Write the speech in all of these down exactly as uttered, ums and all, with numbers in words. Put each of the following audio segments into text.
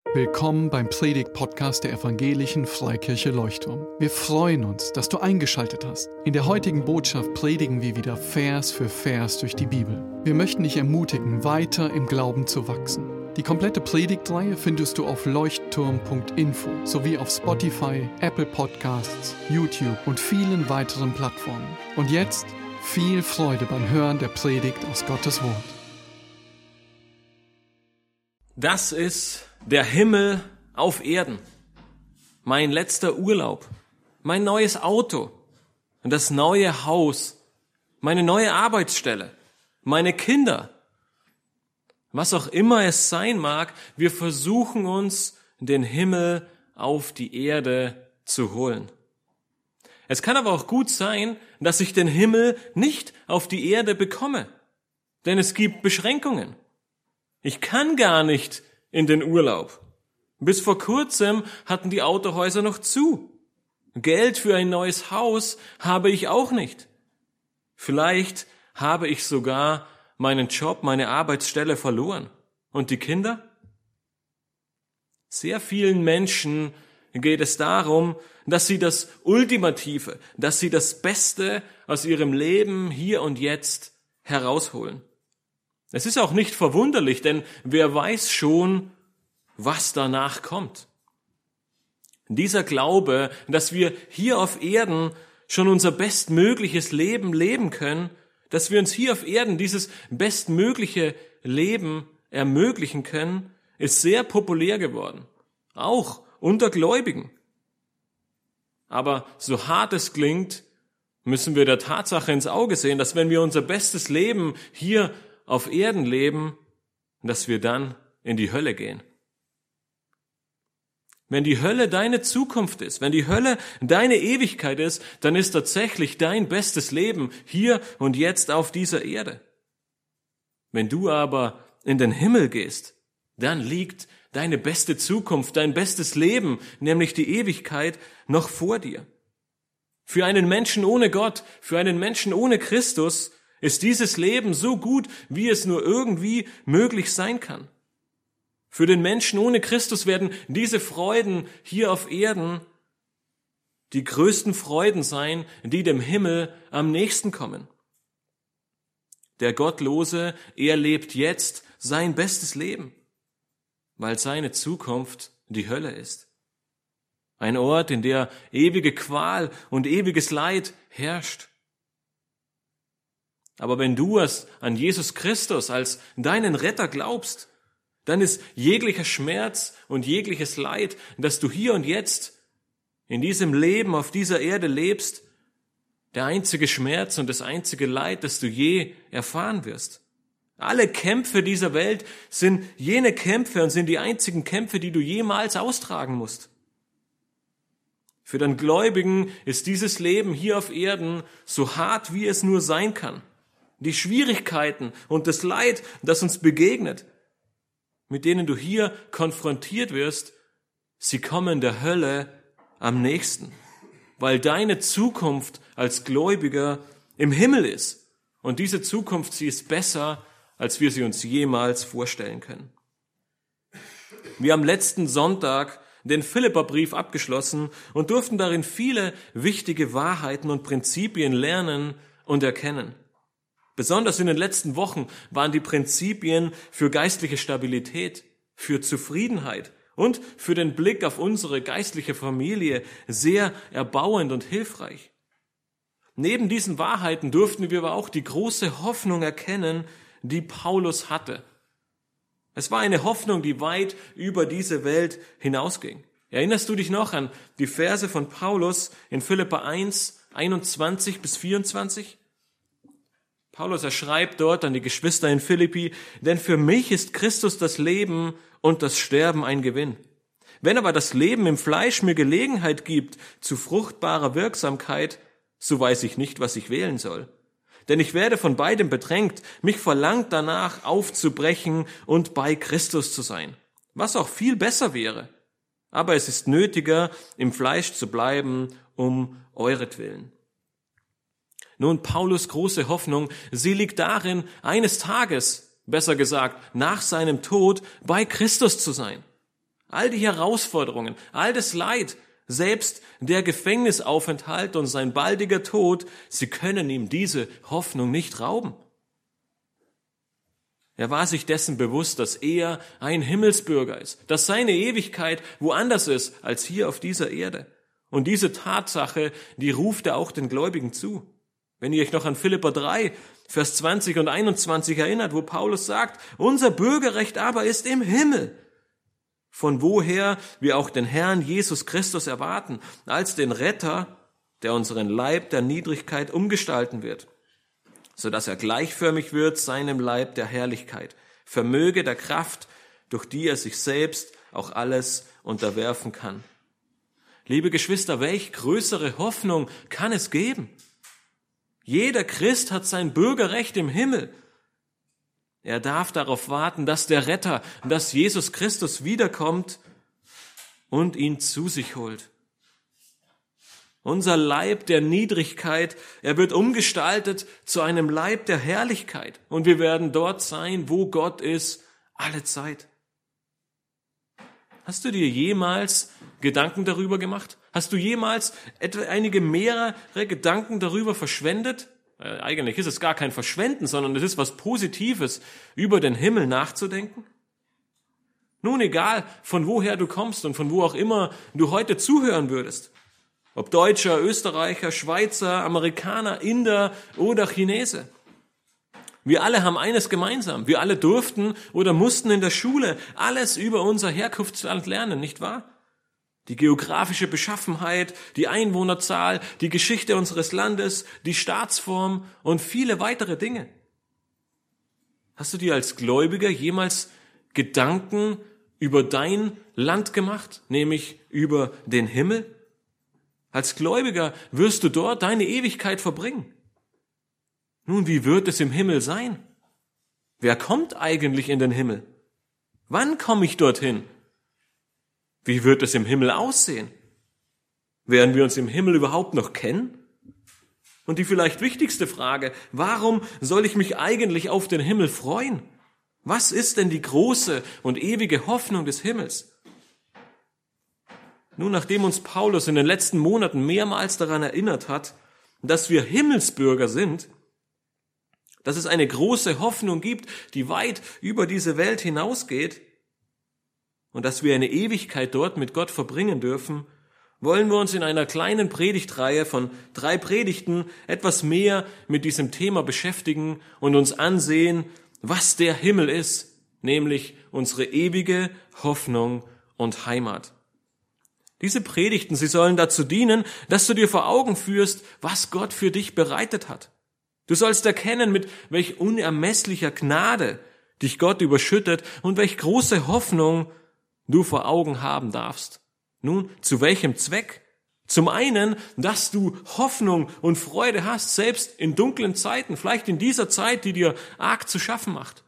Willkommen beim Predigt-Podcast der Evangelischen Freikirche Leuchtturm. Wir freuen uns, dass du eingeschaltet hast. In der heutigen Botschaft predigen wir wieder Vers für Vers durch die Bibel. Wir möchten dich ermutigen, weiter im Glauben zu wachsen. Die komplette Predigtreihe findest du auf leuchtturm punkt info sowie auf Spotify, Apple Podcasts, YouTube und vielen weiteren Plattformen. Und jetzt viel Freude beim Hören der Predigt aus Gottes Wort. Das ist der Himmel auf Erden, mein letzter Urlaub, mein neues Auto und das neue Haus, meine neue Arbeitsstelle, meine Kinder. Was auch immer es sein mag, wir versuchen uns den Himmel auf die Erde zu holen. Es kann aber auch gut sein, dass ich den Himmel nicht auf die Erde bekomme, denn es gibt Beschränkungen. Ich kann gar nicht in den Urlaub. Bis vor kurzem hatten die Autohäuser noch zu. Geld für ein neues Haus habe ich auch nicht. Vielleicht habe ich sogar meinen Job, meine Arbeitsstelle verloren. Und die Kinder? Sehr vielen Menschen geht es darum, dass sie das Ultimative, dass sie das Beste aus ihrem Leben hier und jetzt herausholen. Es ist auch nicht verwunderlich, denn wer weiß schon, was danach kommt. Dieser Glaube, dass wir hier auf Erden schon unser bestmögliches Leben leben können, dass wir uns hier auf Erden dieses bestmögliche Leben ermöglichen können, ist sehr populär geworden, auch unter Gläubigen. Aber so hart es klingt, müssen wir der Tatsache ins Auge sehen, dass wenn wir unser bestes Leben hier auf Erden leben, dass wir dann in die Hölle gehen. Wenn die Hölle deine Zukunft ist, wenn die Hölle deine Ewigkeit ist, dann ist tatsächlich dein bestes Leben hier und jetzt auf dieser Erde. Wenn du aber in den Himmel gehst, dann liegt deine beste Zukunft, dein bestes Leben, nämlich die Ewigkeit, noch vor dir. Für einen Menschen ohne Gott, für einen Menschen ohne Christus ist dieses Leben so gut, wie es nur irgendwie möglich sein kann. Für den Menschen ohne Christus werden diese Freuden hier auf Erden die größten Freuden sein, die dem Himmel am nächsten kommen. Der Gottlose, er lebt jetzt sein bestes Leben, weil seine Zukunft die Hölle ist. Ein Ort, in der ewige Qual und ewiges Leid herrscht. Aber wenn du es an Jesus Christus als deinen Retter glaubst, dann ist jeglicher Schmerz und jegliches Leid, das du hier und jetzt in diesem Leben auf dieser Erde lebst, der einzige Schmerz und das einzige Leid, das du je erfahren wirst. Alle Kämpfe dieser Welt sind jene Kämpfe und sind die einzigen Kämpfe, die du jemals austragen musst. Für den Gläubigen ist dieses Leben hier auf Erden so hart, wie es nur sein kann. Die Schwierigkeiten und das Leid, das uns begegnet, mit denen du hier konfrontiert wirst, sie kommen der Hölle am nächsten, weil deine Zukunft als Gläubiger im Himmel ist. Und diese Zukunft, sie ist besser, als wir sie uns jemals vorstellen können. Wir haben letzten Sonntag den Philipperbrief abgeschlossen und durften darin viele wichtige Wahrheiten und Prinzipien lernen und erkennen. Besonders in den letzten Wochen waren die Prinzipien für geistliche Stabilität, für Zufriedenheit und für den Blick auf unsere geistliche Familie sehr erbauend und hilfreich. Neben diesen Wahrheiten durften wir aber auch die große Hoffnung erkennen, die Paulus hatte. Es war eine Hoffnung, die weit über diese Welt hinausging. Erinnerst du dich noch an die Verse von Paulus in Philipper eins, einundzwanzig bis vierundzwanzig? Paulus, er schreibt dort an die Geschwister in Philippi, denn für mich ist Christus das Leben und das Sterben ein Gewinn. Wenn aber das Leben im Fleisch mir Gelegenheit gibt zu fruchtbarer Wirksamkeit, so weiß ich nicht, was ich wählen soll. Denn ich werde von beidem bedrängt, mich verlangt danach aufzubrechen und bei Christus zu sein, was auch viel besser wäre. Aber es ist nötiger, im Fleisch zu bleiben, um euretwillen. Nun, Paulus' große Hoffnung, sie liegt darin, eines Tages, besser gesagt, nach seinem Tod, bei Christus zu sein. all die Herausforderungen, all das Leid, selbst der Gefängnisaufenthalt und sein baldiger Tod, sie können ihm diese Hoffnung nicht rauben. Er war sich dessen bewusst, dass er ein Himmelsbürger ist, dass seine Ewigkeit woanders ist als hier auf dieser Erde. Und diese Tatsache, die ruft er auch den Gläubigen zu. Wenn ihr euch noch an Philipper drei, Vers zwanzig und einundzwanzig erinnert, wo Paulus sagt, unser Bürgerrecht aber ist im Himmel, von woher wir auch den Herrn Jesus Christus erwarten, als den Retter, der unseren Leib der Niedrigkeit umgestalten wird, so dass er gleichförmig wird seinem Leib der Herrlichkeit, vermöge der Kraft, durch die er sich selbst auch alles unterwerfen kann. Liebe Geschwister, welch größere Hoffnung kann es geben? Jeder Christ hat sein Bürgerrecht im Himmel. Er darf darauf warten, dass der Retter, dass Jesus Christus wiederkommt und ihn zu sich holt. Unser Leib der Niedrigkeit, er wird umgestaltet zu einem Leib der Herrlichkeit. Und wir werden dort sein, wo Gott ist, alle Zeit. Hast du dir jemals Gedanken darüber gemacht? Hast du jemals etwa einige mehrere Gedanken darüber verschwendet? Äh, eigentlich ist es gar kein Verschwenden, sondern es ist was Positives, über den Himmel nachzudenken. Nun, egal, von woher du kommst und von wo auch immer du heute zuhören würdest. Ob Deutscher, Österreicher, Schweizer, Amerikaner, Inder oder Chinese. Wir alle haben eines gemeinsam. Wir alle durften oder mussten in der Schule alles über unser Herkunftsland lernen, nicht wahr? Die geografische Beschaffenheit, die Einwohnerzahl, die Geschichte unseres Landes, die Staatsform und viele weitere Dinge. Hast du dir als Gläubiger jemals Gedanken über dein Land gemacht, nämlich über den Himmel? Als Gläubiger wirst du dort deine Ewigkeit verbringen. Nun, wie wird es im Himmel sein? Wer kommt eigentlich in den Himmel? Wann komme ich dorthin? Wie wird es im Himmel aussehen? Werden wir uns im Himmel überhaupt noch kennen? Und die vielleicht wichtigste Frage, warum soll ich mich eigentlich auf den Himmel freuen? Was ist denn die große und ewige Hoffnung des Himmels? Nun, nachdem uns Paulus in den letzten Monaten mehrmals daran erinnert hat, dass wir Himmelsbürger sind, dass es eine große Hoffnung gibt, die weit über diese Welt hinausgeht und dass wir eine Ewigkeit dort mit Gott verbringen dürfen, wollen wir uns in einer kleinen Predigtreihe von drei Predigten etwas mehr mit diesem Thema beschäftigen und uns ansehen, was der Himmel ist, nämlich unsere ewige Hoffnung und Heimat. Diese Predigten, sie sollen dazu dienen, dass du dir vor Augen führst, was Gott für dich bereitet hat. Du sollst erkennen, mit welch unermesslicher Gnade dich Gott überschüttet und welch große Hoffnung du vor Augen haben darfst. Nun, zu welchem Zweck? Zum einen, dass du Hoffnung und Freude hast, selbst in dunklen Zeiten, vielleicht in dieser Zeit, die dir arg zu schaffen macht.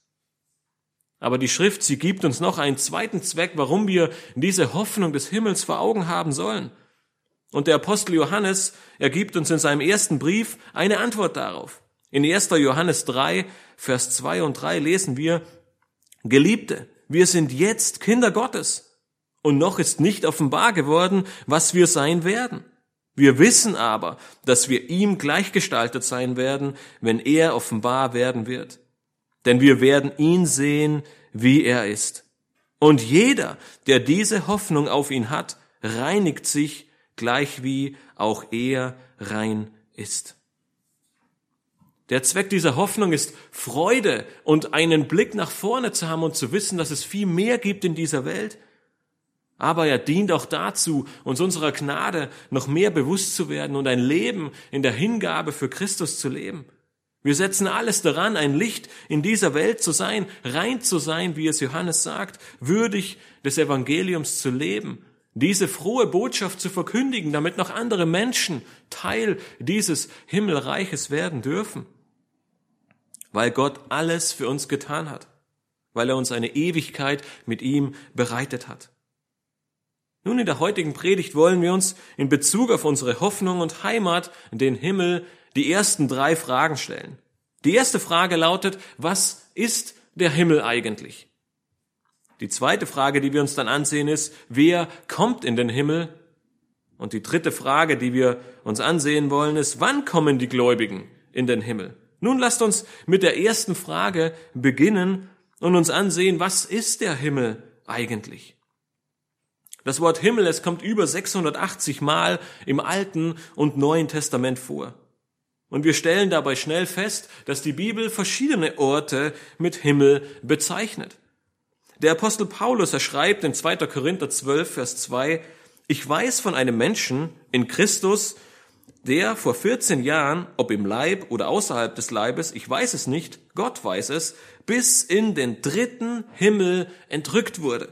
Aber die Schrift, sie gibt uns noch einen zweiten Zweck, warum wir diese Hoffnung des Himmels vor Augen haben sollen. Und der Apostel Johannes, er gibt uns in seinem ersten Brief eine Antwort darauf. In erster Johannes drei, Vers zwei und drei lesen wir, Geliebte, wir sind jetzt Kinder Gottes und noch ist nicht offenbar geworden, was wir sein werden. Wir wissen aber, dass wir ihm gleichgestaltet sein werden, wenn er offenbar werden wird. Denn wir werden ihn sehen, wie er ist. Und jeder, der diese Hoffnung auf ihn hat, reinigt sich, gleich wie auch er rein ist. Der Zweck dieser Hoffnung ist Freude und einen Blick nach vorne zu haben und zu wissen, dass es viel mehr gibt in dieser Welt. Aber er dient auch dazu, uns unserer Gnade noch mehr bewusst zu werden und ein Leben in der Hingabe für Christus zu leben. Wir setzen alles daran, ein Licht in dieser Welt zu sein, rein zu sein, wie es Johannes sagt, würdig des Evangeliums zu leben, diese frohe Botschaft zu verkündigen, damit noch andere Menschen Teil dieses Himmelreiches werden dürfen. Weil Gott alles für uns getan hat, weil er uns eine Ewigkeit mit ihm bereitet hat. Nun, in der heutigen Predigt wollen wir uns in Bezug auf unsere Hoffnung und Heimat, den Himmel, die ersten drei Fragen stellen. Die erste Frage lautet, was ist der Himmel eigentlich? Die zweite Frage, die wir uns dann ansehen, ist, wer kommt in den Himmel? Und die dritte Frage, die wir uns ansehen wollen, ist, wann kommen die Gläubigen in den Himmel? Nun lasst uns mit der ersten Frage beginnen und uns ansehen, was ist der Himmel eigentlich? Das Wort Himmel, es kommt über sechshundertachtzig Mal im Alten und Neuen Testament vor. Und wir stellen dabei schnell fest, dass die Bibel verschiedene Orte mit Himmel bezeichnet. Der Apostel Paulus, er schreibt in zweiter Korinther zwölf, Vers zwei, ich weiß von einem Menschen in Christus, der vor vierzehn Jahren, ob im Leib oder außerhalb des Leibes, ich weiß es nicht, Gott weiß es, bis in den dritten Himmel entrückt wurde.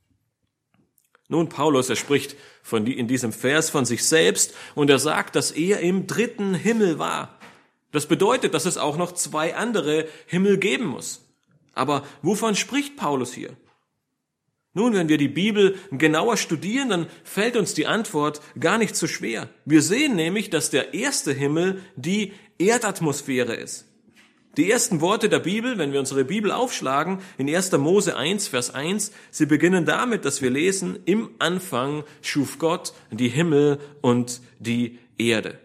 Nun, Paulus, er spricht von die, in diesem Vers von sich selbst und er sagt, dass er im dritten Himmel war. Das bedeutet, dass es auch noch zwei andere Himmel geben muss. Aber wovon spricht Paulus hier? Nun, wenn wir die Bibel genauer studieren, dann fällt uns die Antwort gar nicht so schwer. Wir sehen nämlich, dass der erste Himmel die Erdatmosphäre ist. Die ersten Worte der Bibel, wenn wir unsere Bibel aufschlagen, in erster Mose eins, Vers eins, sie beginnen damit, dass wir lesen, im Anfang schuf Gott die Himmel und die Erde.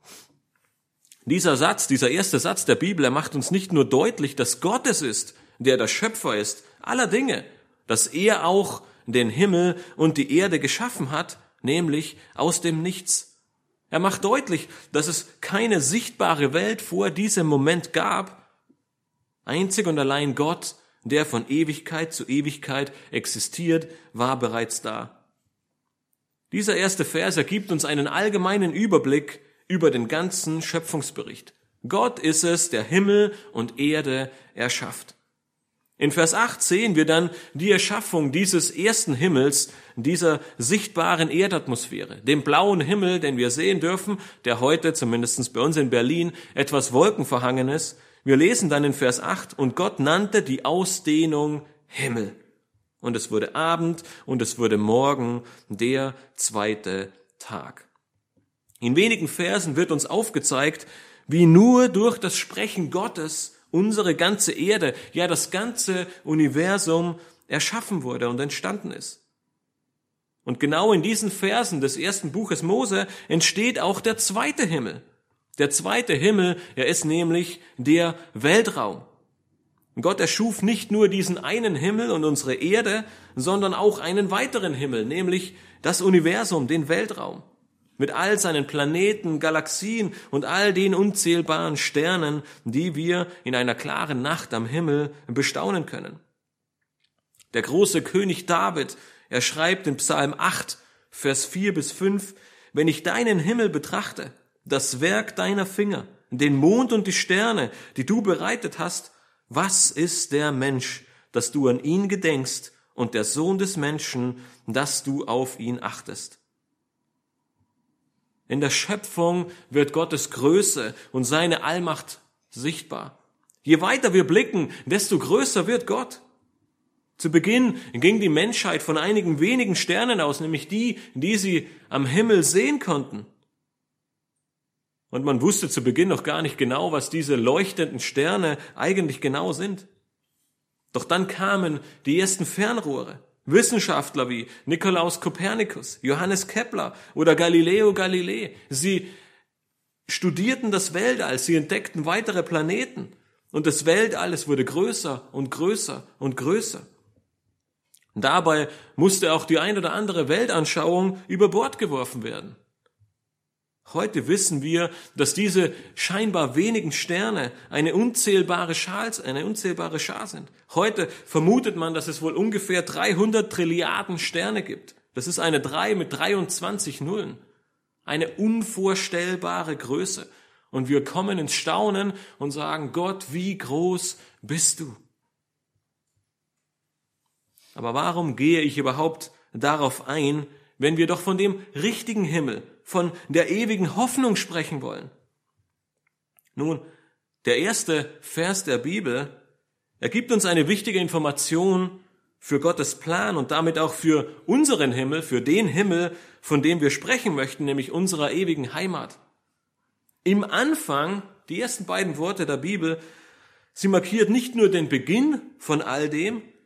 Dieser Satz, dieser erste Satz der Bibel, er macht uns nicht nur deutlich, dass Gott es ist, der der Schöpfer ist, aller Dinge, dass er auch den Himmel und die Erde geschaffen hat, nämlich aus dem Nichts. Er macht deutlich, dass es keine sichtbare Welt vor diesem Moment gab. Einzig und allein Gott, der von Ewigkeit zu Ewigkeit existiert, war bereits da. Dieser erste Vers ergibt uns einen allgemeinen Überblick über den ganzen Schöpfungsbericht. Gott ist es, der Himmel und Erde erschafft. In Vers acht sehen wir dann die Erschaffung dieses ersten Himmels, dieser sichtbaren Erdatmosphäre, dem blauen Himmel, den wir sehen dürfen, der heute, zumindest bei uns in Berlin, etwas wolkenverhangen ist. Wir lesen dann in Vers acht, und Gott nannte die Ausdehnung Himmel. Und es wurde Abend und es wurde Morgen, der zweite Tag. In wenigen Versen wird uns aufgezeigt, wie nur durch das Sprechen Gottes unsere ganze Erde, ja das ganze Universum erschaffen wurde und entstanden ist. Und genau in diesen Versen des ersten Buches Mose entsteht auch der zweite Himmel. Der zweite Himmel, er ist nämlich der Weltraum. Gott erschuf nicht nur diesen einen Himmel und unsere Erde, sondern auch einen weiteren Himmel, nämlich das Universum, den Weltraum. Mit all seinen Planeten, Galaxien und all den unzählbaren Sternen, die wir in einer klaren Nacht am Himmel bestaunen können. Der große König David, er schreibt in Psalm acht, Vers vier bis fünf, wenn ich deinen Himmel betrachte, das Werk deiner Finger, den Mond und die Sterne, die du bereitet hast, was ist der Mensch, dass du an ihn gedenkst, und der Sohn des Menschen, dass du auf ihn achtest? In der Schöpfung wird Gottes Größe und seine Allmacht sichtbar. Je weiter wir blicken, desto größer wird Gott. Zu Beginn ging die Menschheit von einigen wenigen Sternen aus, nämlich die, die sie am Himmel sehen konnten. Und man wusste zu Beginn noch gar nicht genau, was diese leuchtenden Sterne eigentlich genau sind. Doch dann kamen die ersten Fernrohre. Wissenschaftler wie Nikolaus Kopernikus, Johannes Kepler oder Galileo Galilei. Sie studierten das Weltall, sie entdeckten weitere Planeten und das Weltall, es wurde größer und größer und größer. Und dabei musste auch die ein oder andere Weltanschauung über Bord geworfen werden. Heute wissen wir, dass diese scheinbar wenigen Sterne eine unzählbare Schar, eine unzählbare Schar sind. Heute vermutet man, dass es wohl ungefähr dreihundert Trilliarden Sterne gibt. Das ist eine drei mit dreiundzwanzig Nullen. Eine unvorstellbare Größe. Und wir kommen ins Staunen und sagen, Gott, wie groß bist du? Aber warum gehe ich überhaupt darauf ein, wenn wir doch von dem richtigen Himmel, von der ewigen Hoffnung sprechen wollen? Nun, der erste Vers der Bibel, er gibt uns eine wichtige Information für Gottes Plan und damit auch für unseren Himmel, für den Himmel, von dem wir sprechen möchten, nämlich unserer ewigen Heimat. Im Anfang, die ersten beiden Worte der Bibel, sie markiert nicht nur den Beginn von all dem,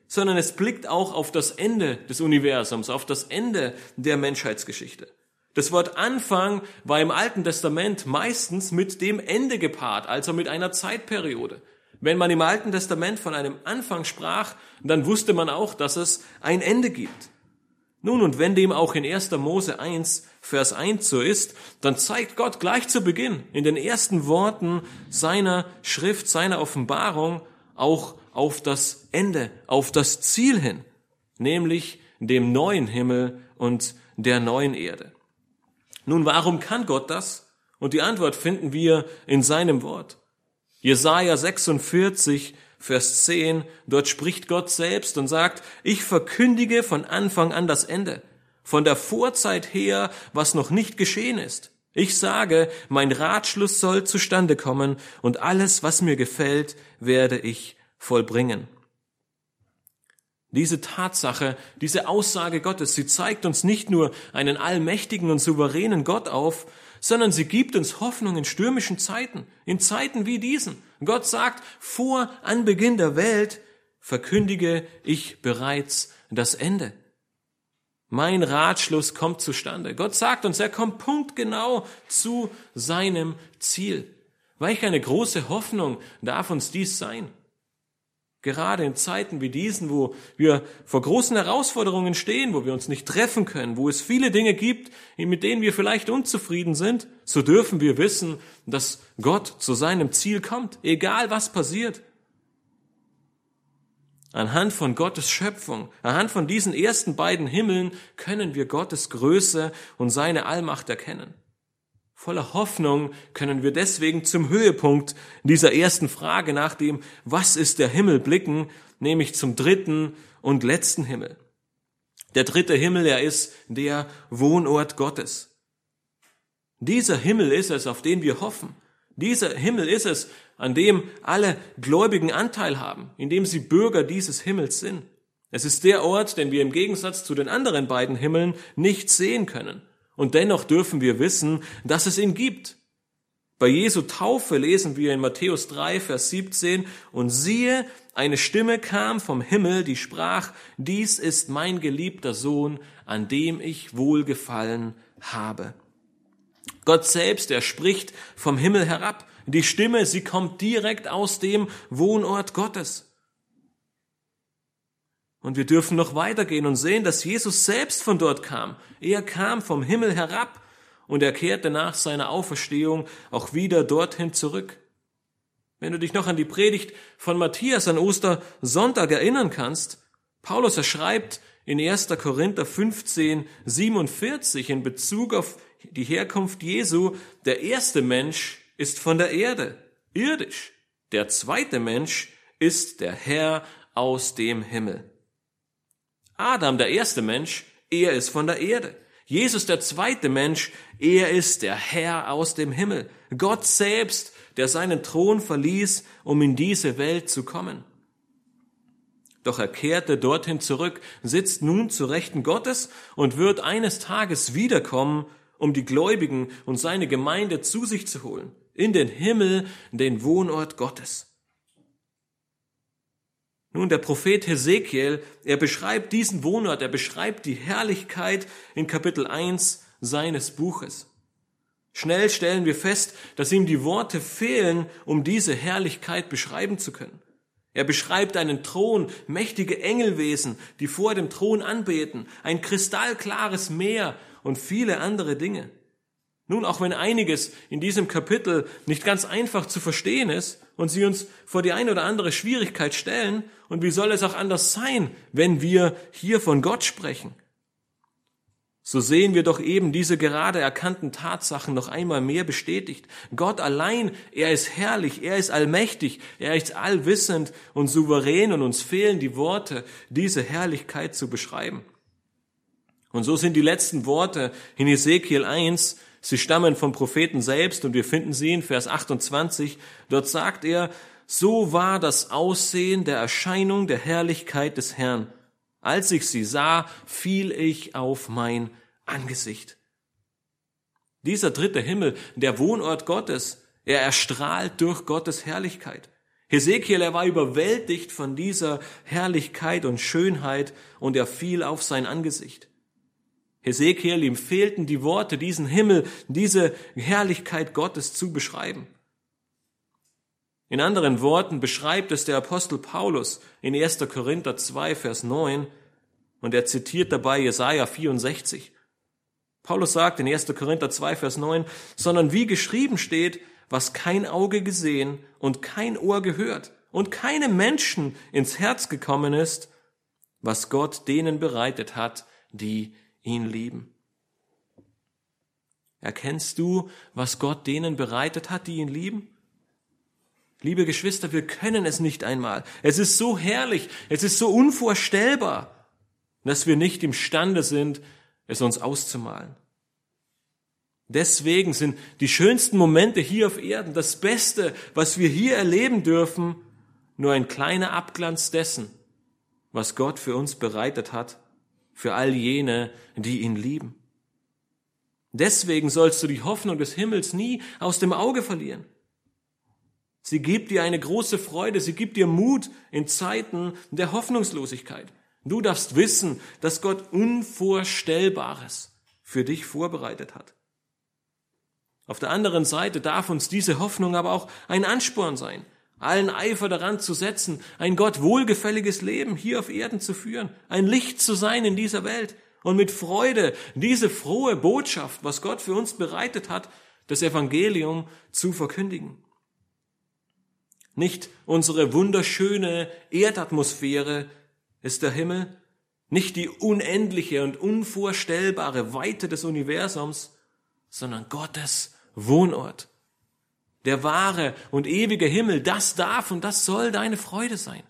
sondern es blickt auch auf das Ende des Universums, auf das Ende der Menschheitsgeschichte. Das Wort Anfang war im Alten Testament meistens mit dem Ende gepaart, also mit einer Zeitperiode. Wenn man im Alten Testament von einem Anfang sprach, dann wusste man auch, dass es ein Ende gibt. Nun, und wenn dem auch in erster Mose eins, Vers eins so ist, dann zeigt Gott gleich zu Beginn in den ersten Worten seiner Schrift, seiner Offenbarung auch auf das Ende, auf das Ziel hin, nämlich dem neuen Himmel und der neuen Erde. Nun, warum kann Gott das? Und die Antwort finden wir in seinem Wort. Jesaja sechsundvierzig, Vers zehn, dort spricht Gott selbst und sagt, ich verkündige von Anfang an das Ende, von der Vorzeit her, was noch nicht geschehen ist. Ich sage, mein Ratschluss soll zustande kommen und alles, was mir gefällt, werde ich vollbringen. Diese Tatsache, diese Aussage Gottes, sie zeigt uns nicht nur einen allmächtigen und souveränen Gott auf, sondern sie gibt uns Hoffnung in stürmischen Zeiten, in Zeiten wie diesen. Gott sagt, vor Anbeginn der Welt verkündige ich bereits das Ende. Mein Ratschluss kommt zustande. Gott sagt uns, er kommt punktgenau zu seinem Ziel. Welch eine große Hoffnung darf uns dies sein? Gerade in Zeiten wie diesen, wo wir vor großen Herausforderungen stehen, wo wir uns nicht treffen können, wo es viele Dinge gibt, mit denen wir vielleicht unzufrieden sind, so dürfen wir wissen, dass Gott zu seinem Ziel kommt, egal was passiert. Anhand von Gottes Schöpfung, anhand von diesen ersten beiden Himmeln können wir Gottes Größe und seine Allmacht erkennen. Voller Hoffnung können wir deswegen zum Höhepunkt dieser ersten Frage nach dem, was ist der Himmel, blicken, nämlich zum dritten und letzten Himmel. Der dritte Himmel, er ist der Wohnort Gottes. Dieser Himmel ist es, auf den wir hoffen. Dieser Himmel ist es, an dem alle Gläubigen Anteil haben, in dem sie Bürger dieses Himmels sind. Es ist der Ort, den wir im Gegensatz zu den anderen beiden Himmeln nicht sehen können. Und dennoch dürfen wir wissen, dass es ihn gibt. Bei Jesu Taufe lesen wir in Matthäus drei, Vers siebzehn, und siehe, eine Stimme kam vom Himmel, die sprach, dies ist mein geliebter Sohn, an dem ich wohlgefallen habe. Gott selbst, er spricht vom Himmel herab. Die Stimme, sie kommt direkt aus dem Wohnort Gottes. Und wir dürfen noch weitergehen und sehen, dass Jesus selbst von dort kam. Er kam vom Himmel herab und er kehrte nach seiner Auferstehung auch wieder dorthin zurück. Wenn du dich noch an die Predigt von Matthias an Ostersonntag erinnern kannst, Paulus, er schreibt in erster Korinther fünfzehn, siebenundvierzig in Bezug auf die Herkunft Jesu, der erste Mensch ist von der Erde, irdisch. Der zweite Mensch ist der Herr aus dem Himmel. Adam, der erste Mensch, er ist von der Erde. Jesus, der zweite Mensch, er ist der Herr aus dem Himmel. Gott selbst, der seinen Thron verließ, um in diese Welt zu kommen. Doch er kehrte dorthin zurück, sitzt nun zu Rechten Gottes und wird eines Tages wiederkommen, um die Gläubigen und seine Gemeinde zu sich zu holen, in den Himmel, den Wohnort Gottes. Nun, der Prophet Hesekiel, er beschreibt diesen Wohnort, er beschreibt die Herrlichkeit in Kapitel eins seines Buches. Schnell stellen wir fest, dass ihm die Worte fehlen, um diese Herrlichkeit beschreiben zu können. Er beschreibt einen Thron, mächtige Engelwesen, die vor dem Thron anbeten, ein kristallklares Meer und viele andere Dinge. Nun, auch wenn einiges in diesem Kapitel nicht ganz einfach zu verstehen ist und sie uns vor die eine oder andere Schwierigkeit stellen, und wie soll es auch anders sein, wenn wir hier von Gott sprechen? So sehen wir doch eben diese gerade erkannten Tatsachen noch einmal mehr bestätigt. Gott allein, er ist herrlich, er ist allmächtig, er ist allwissend und souverän und uns fehlen die Worte, diese Herrlichkeit zu beschreiben. Und so sind die letzten Worte in Hesekiel eins, sie stammen vom Propheten selbst und wir finden sie in Vers achtundzwanzig. Dort sagt er, so war das Aussehen der Erscheinung der Herrlichkeit des Herrn. Als ich sie sah, fiel ich auf mein Angesicht. Dieser dritte Himmel, der Wohnort Gottes, er erstrahlt durch Gottes Herrlichkeit. Hesekiel, er war überwältigt von dieser Herrlichkeit und Schönheit und er fiel auf sein Angesicht. Hesekiel, ihm fehlten die Worte, diesen Himmel, diese Herrlichkeit Gottes zu beschreiben. In anderen Worten beschreibt es der Apostel Paulus in erster Korinther zwei, Vers neun, und er zitiert dabei Jesaja vierundsechzig. Paulus sagt in erster Korinther zwei, Vers neun, sondern wie geschrieben steht, was kein Auge gesehen und kein Ohr gehört und keinem Menschen ins Herz gekommen ist, was Gott denen bereitet hat, die ihn lieben. Erkennst du, was Gott denen bereitet hat, die ihn lieben? Liebe Geschwister, wir können es nicht einmal. Es ist so herrlich, es ist so unvorstellbar, dass wir nicht imstande sind, es uns auszumalen. Deswegen sind die schönsten Momente hier auf Erden, das Beste, was wir hier erleben dürfen, nur ein kleiner Abglanz dessen, was Gott für uns bereitet hat, für all jene, die ihn lieben. Deswegen sollst du die Hoffnung des Himmels nie aus dem Auge verlieren. Sie gibt dir eine große Freude, sie gibt dir Mut in Zeiten der Hoffnungslosigkeit. Du darfst wissen, dass Gott Unvorstellbares für dich vorbereitet hat. Auf der anderen Seite darf uns diese Hoffnung aber auch ein Ansporn sein, allen Eifer daran zu setzen, ein Gott wohlgefälliges Leben hier auf Erden zu führen, ein Licht zu sein in dieser Welt und mit Freude diese frohe Botschaft, was Gott für uns bereitet hat, das Evangelium zu verkündigen. Nicht unsere wunderschöne Erdatmosphäre ist der Himmel, nicht die unendliche und unvorstellbare Weite des Universums, sondern Gottes Wohnort. Der wahre und ewige Himmel, das darf und das soll deine Freude sein.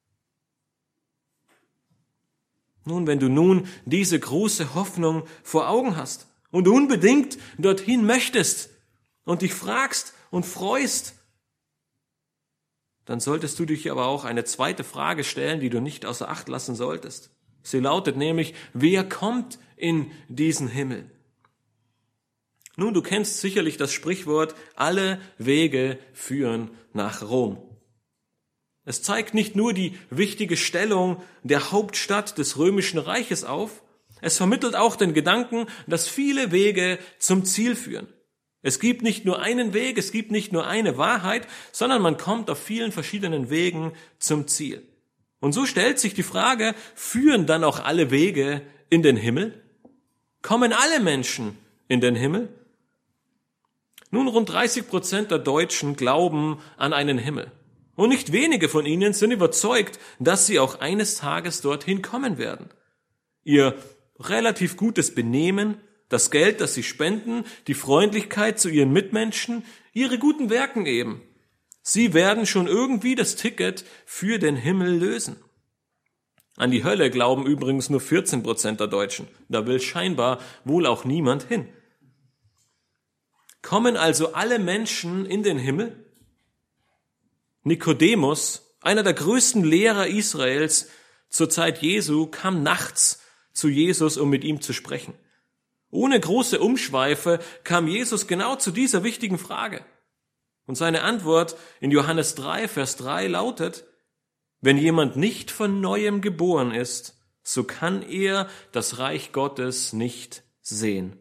Nun, wenn du nun diese große Hoffnung vor Augen hast und unbedingt dorthin möchtest und dich fragst und freust, dann solltest du dich aber auch eine zweite Frage stellen, die du nicht außer Acht lassen solltest. Sie lautet nämlich, wer kommt in diesen Himmel? Nun, du kennst sicherlich das Sprichwort, alle Wege führen nach Rom. Es zeigt nicht nur die wichtige Stellung der Hauptstadt des Römischen Reiches auf, es vermittelt auch den Gedanken, dass viele Wege zum Ziel führen. Es gibt nicht nur einen Weg, es gibt nicht nur eine Wahrheit, sondern man kommt auf vielen verschiedenen Wegen zum Ziel. Und so stellt sich die Frage, führen dann auch alle Wege in den Himmel? Kommen alle Menschen in den Himmel? Nun, rund dreißig Prozent der Deutschen glauben an einen Himmel. Und nicht wenige von ihnen sind überzeugt, dass sie auch eines Tages dorthin kommen werden. Ihr relativ gutes Benehmen, das Geld, das sie spenden, die Freundlichkeit zu ihren Mitmenschen, ihre guten Werken eben. Sie werden schon irgendwie das Ticket für den Himmel lösen. An die Hölle glauben übrigens nur vierzehn Prozent der Deutschen. Da will scheinbar wohl auch niemand hin. Kommen also alle Menschen in den Himmel? Nikodemus, einer der größten Lehrer Israels zur Zeit Jesu, kam nachts zu Jesus, um mit ihm zu sprechen. Ohne große Umschweife kam Jesus genau zu dieser wichtigen Frage. Und seine Antwort in Johannes drei, Vers drei lautet, wenn jemand nicht von Neuem geboren ist, so kann er das Reich Gottes nicht sehen.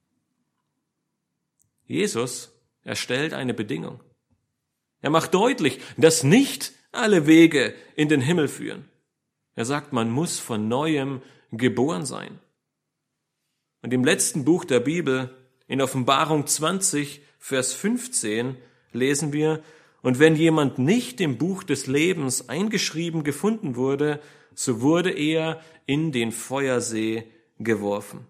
Jesus, er stellt eine Bedingung. Er macht deutlich, dass nicht alle Wege in den Himmel führen. Er sagt, man muss von Neuem geboren sein. Und im letzten Buch der Bibel, in Offenbarung zwanzig, Vers fünfzehn, lesen wir, und wenn jemand nicht im Buch des Lebens eingeschrieben gefunden wurde, so wurde er in den Feuersee geworfen.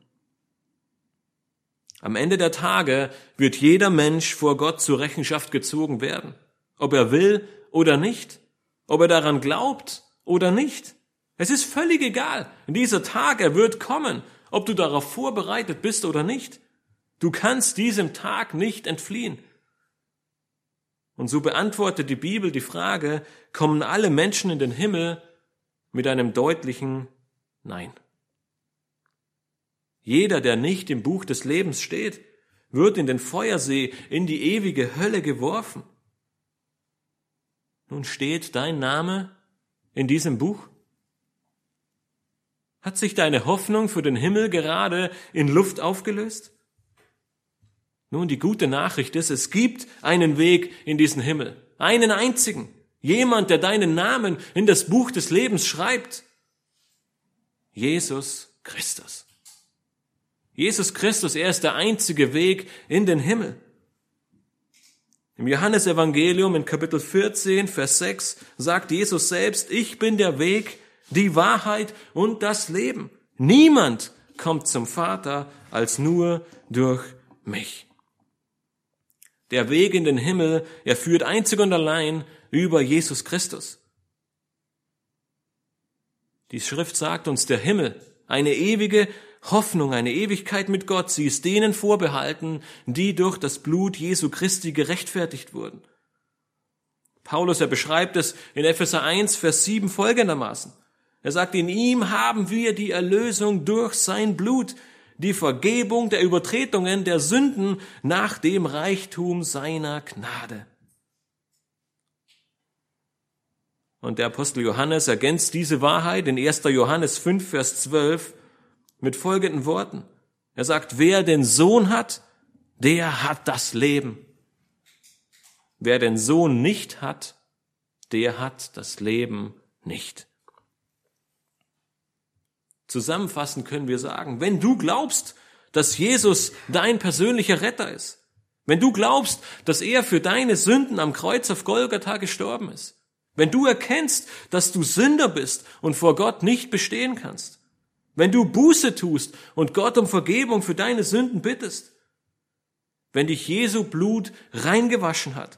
Am Ende der Tage wird jeder Mensch vor Gott zur Rechenschaft gezogen werden, ob er will oder nicht, ob er daran glaubt oder nicht. Es ist völlig egal. Dieser Tag, er wird kommen, ob du darauf vorbereitet bist oder nicht. Du kannst diesem Tag nicht entfliehen. Und so beantwortet die Bibel die Frage, kommen alle Menschen in den Himmel, mit einem deutlichen Nein. Jeder, der nicht im Buch des Lebens steht, wird in den Feuersee, in die ewige Hölle geworfen. Nun steht dein Name in diesem Buch? Hat sich deine Hoffnung für den Himmel gerade in Luft aufgelöst? Nun, die gute Nachricht ist, es gibt einen Weg in diesen Himmel. Einen einzigen. Jemand, der deinen Namen in das Buch des Lebens schreibt. Jesus Christus. Jesus Christus, er ist der einzige Weg in den Himmel. Im Johannesevangelium in Kapitel vierzehn, Vers sechs sagt Jesus selbst, ich bin der Weg, die Wahrheit und das Leben. Niemand kommt zum Vater als nur durch mich. Der Weg in den Himmel, er führt einzig und allein über Jesus Christus. Die Schrift sagt uns, der Himmel, eine ewige Hoffnung, eine Ewigkeit mit Gott, sie ist denen vorbehalten, die durch das Blut Jesu Christi gerechtfertigt wurden. Paulus, er beschreibt es in Epheser eins, Vers sieben folgendermaßen. Er sagt, in ihm haben wir die Erlösung durch sein Blut, die Vergebung der Übertretungen, der Sünden nach dem Reichtum seiner Gnade. Und der Apostel Johannes ergänzt diese Wahrheit in erster Johannes fünf, Vers zwölf mit folgenden Worten. Er sagt, wer den Sohn hat, der hat das Leben. Wer den Sohn nicht hat, der hat das Leben nicht. Zusammenfassend können wir sagen, wenn du glaubst, dass Jesus dein persönlicher Retter ist, wenn du glaubst, dass er für deine Sünden am Kreuz auf Golgatha gestorben ist, wenn du erkennst, dass du Sünder bist und vor Gott nicht bestehen kannst, wenn du Buße tust und Gott um Vergebung für deine Sünden bittest, wenn dich Jesu Blut reingewaschen hat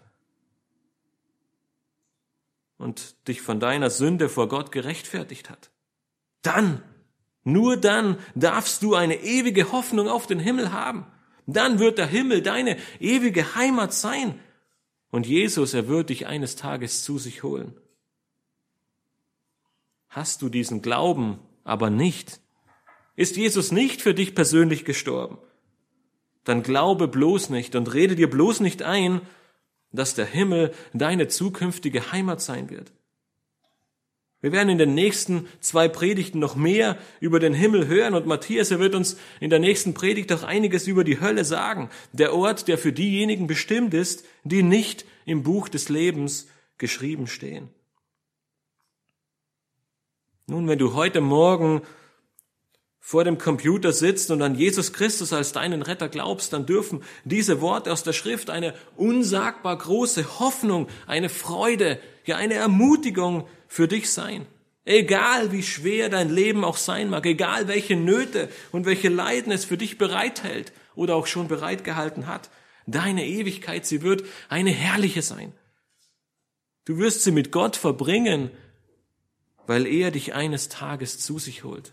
und dich von deiner Sünde vor Gott gerechtfertigt hat, dann, nur dann darfst du eine ewige Hoffnung auf den Himmel haben. Dann wird der Himmel deine ewige Heimat sein. Und Jesus, er wird dich eines Tages zu sich holen. Hast du diesen Glauben aber nicht? Ist Jesus nicht für dich persönlich gestorben? Dann glaube bloß nicht und rede dir bloß nicht ein, dass der Himmel deine zukünftige Heimat sein wird. Wir werden in den nächsten zwei Predigten noch mehr über den Himmel hören und Matthias, er wird uns in der nächsten Predigt auch einiges über die Hölle sagen. Der Ort, der für diejenigen bestimmt ist, die nicht im Buch des Lebens geschrieben stehen. Nun, wenn du heute Morgen vor dem Computer sitzt und an Jesus Christus als deinen Retter glaubst, dann dürfen diese Worte aus der Schrift eine unsagbar große Hoffnung, eine Freude, ja eine Ermutigung für dich sein. Egal wie schwer dein Leben auch sein mag, egal welche Nöte und welche Leiden es für dich bereithält oder auch schon bereitgehalten hat, deine Ewigkeit, sie wird eine herrliche sein. Du wirst sie mit Gott verbringen, weil er dich eines Tages zu sich holt.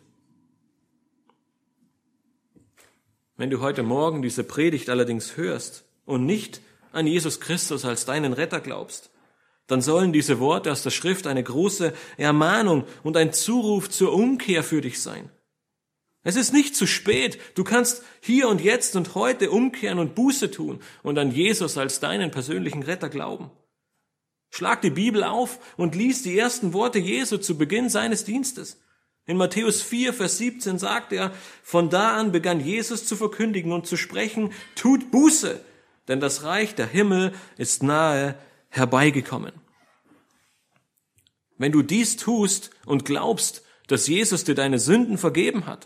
Wenn du heute Morgen diese Predigt allerdings hörst und nicht an Jesus Christus als deinen Retter glaubst, dann sollen diese Worte aus der Schrift eine große Ermahnung und ein Zuruf zur Umkehr für dich sein. Es ist nicht zu spät. Du kannst hier und jetzt und heute umkehren und Buße tun und an Jesus als deinen persönlichen Retter glauben. Schlag die Bibel auf und lies die ersten Worte Jesu zu Beginn seines Dienstes. In Matthäus vier, Vers siebzehn sagt er, von da an begann Jesus zu verkündigen und zu sprechen, tut Buße, denn das Reich der Himmel ist nahe herbeigekommen. Wenn du dies tust und glaubst, dass Jesus dir deine Sünden vergeben hat,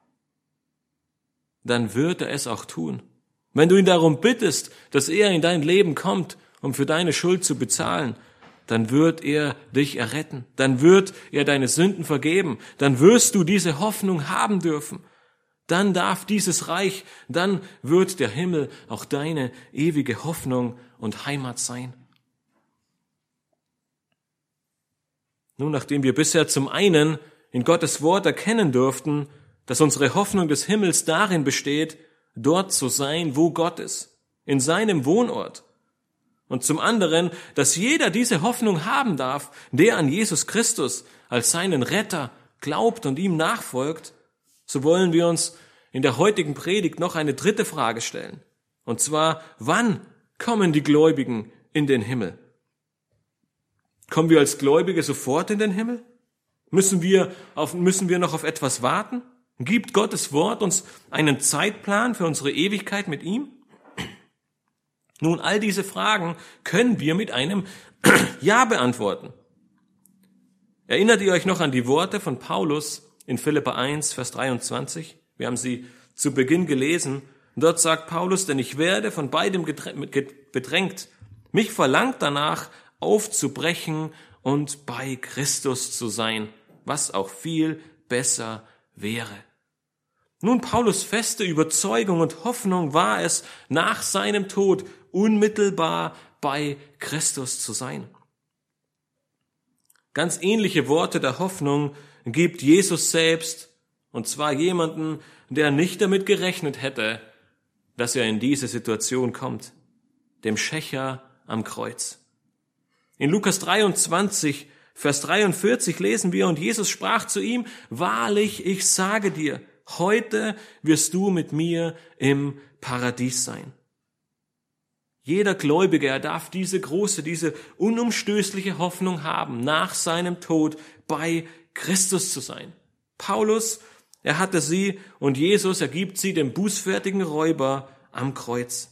dann wird er es auch tun. Wenn du ihn darum bittest, dass er in dein Leben kommt, um für deine Schuld zu bezahlen, dann wird er dich erretten, dann wird er deine Sünden vergeben, dann wirst du diese Hoffnung haben dürfen. Dann darf dieses Reich, dann wird der Himmel auch deine ewige Hoffnung und Heimat sein. Nun, nachdem wir bisher zum einen in Gottes Wort erkennen durften, dass unsere Hoffnung des Himmels darin besteht, dort zu sein, wo Gott ist, in seinem Wohnort, und zum anderen, dass jeder diese Hoffnung haben darf, der an Jesus Christus als seinen Retter glaubt und ihm nachfolgt, so wollen wir uns in der heutigen Predigt noch eine dritte Frage stellen. Und zwar, wann kommen die Gläubigen in den Himmel? Kommen wir als Gläubige sofort in den Himmel? Müssen wir, auf, müssen wir noch auf etwas warten? Gibt Gottes Wort uns einen Zeitplan für unsere Ewigkeit mit ihm? Nun, all diese Fragen können wir mit einem Ja beantworten. Erinnert ihr euch noch an die Worte von Paulus in Philipper eins, Vers dreiundzwanzig? Wir haben sie zu Beginn gelesen. Dort sagt Paulus, denn ich werde von beidem bedrängt. Mich verlangt danach, aufzubrechen und bei Christus zu sein, was auch viel besser wäre. Nun, Paulus' feste Überzeugung und Hoffnung war es, nach seinem Tod unmittelbar bei Christus zu sein. Ganz ähnliche Worte der Hoffnung gibt Jesus selbst, und zwar jemanden, der nicht damit gerechnet hätte, dass er in diese Situation kommt, dem Schächer am Kreuz. In Lukas dreiundzwanzig, Vers dreiundvierzig lesen wir, und Jesus sprach zu ihm, wahrlich, ich sage dir, heute wirst du mit mir im Paradies sein. Jeder Gläubige, er darf diese große, diese unumstößliche Hoffnung haben, nach seinem Tod bei Christus zu sein. Paulus, er hatte sie, und Jesus, er gibt sie dem bußfertigen Räuber am Kreuz.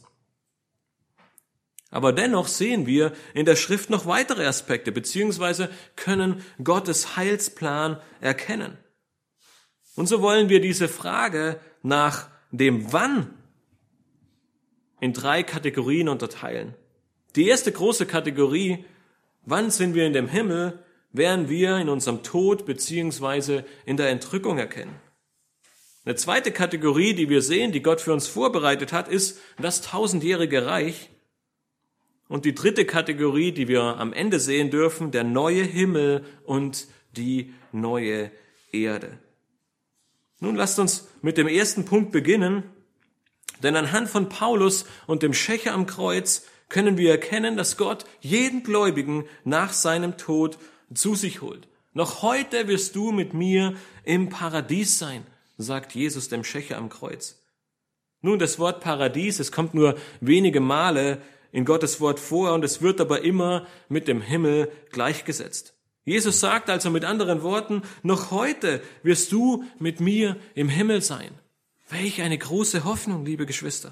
Aber dennoch sehen wir in der Schrift noch weitere Aspekte, beziehungsweise können Gottes Heilsplan erkennen. Und so wollen wir diese Frage nach dem Wann in drei Kategorien unterteilen. Die erste große Kategorie, wann sind wir in dem Himmel, werden wir in unserem Tod beziehungsweise in der Entrückung erkennen. Eine zweite Kategorie, die wir sehen, die Gott für uns vorbereitet hat, ist das tausendjährige Reich. Und die dritte Kategorie, die wir am Ende sehen dürfen, der neue Himmel und die neue Erde. Nun lasst uns mit dem ersten Punkt beginnen, denn anhand von Paulus und dem Schächer am Kreuz können wir erkennen, dass Gott jeden Gläubigen nach seinem Tod zu sich holt. Noch heute wirst du mit mir im Paradies sein, sagt Jesus dem Schächer am Kreuz. Nun, das Wort Paradies, es kommt nur wenige Male in Gottes Wort vor und es wird aber immer mit dem Himmel gleichgesetzt. Jesus sagt also mit anderen Worten, noch heute wirst du mit mir im Himmel sein. Welch eine große Hoffnung, liebe Geschwister.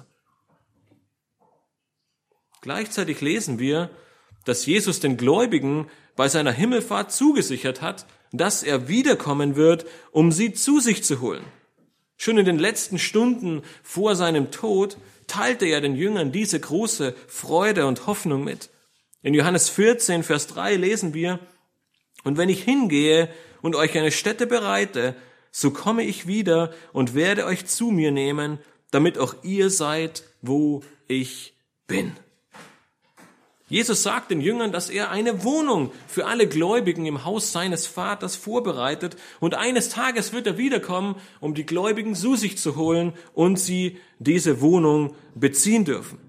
Gleichzeitig lesen wir, dass Jesus den Gläubigen bei seiner Himmelfahrt zugesichert hat, dass er wiederkommen wird, um sie zu sich zu holen. Schon in den letzten Stunden vor seinem Tod teilte er den Jüngern diese große Freude und Hoffnung mit. In Johannes vierzehn, Vers drei lesen wir, und wenn ich hingehe und euch eine Stätte bereite, so komme ich wieder und werde euch zu mir nehmen, damit auch ihr seid, wo ich bin. Jesus sagt den Jüngern, dass er eine Wohnung für alle Gläubigen im Haus seines Vaters vorbereitet und eines Tages wird er wiederkommen, um die Gläubigen zu sich zu holen und sie diese Wohnung beziehen dürfen.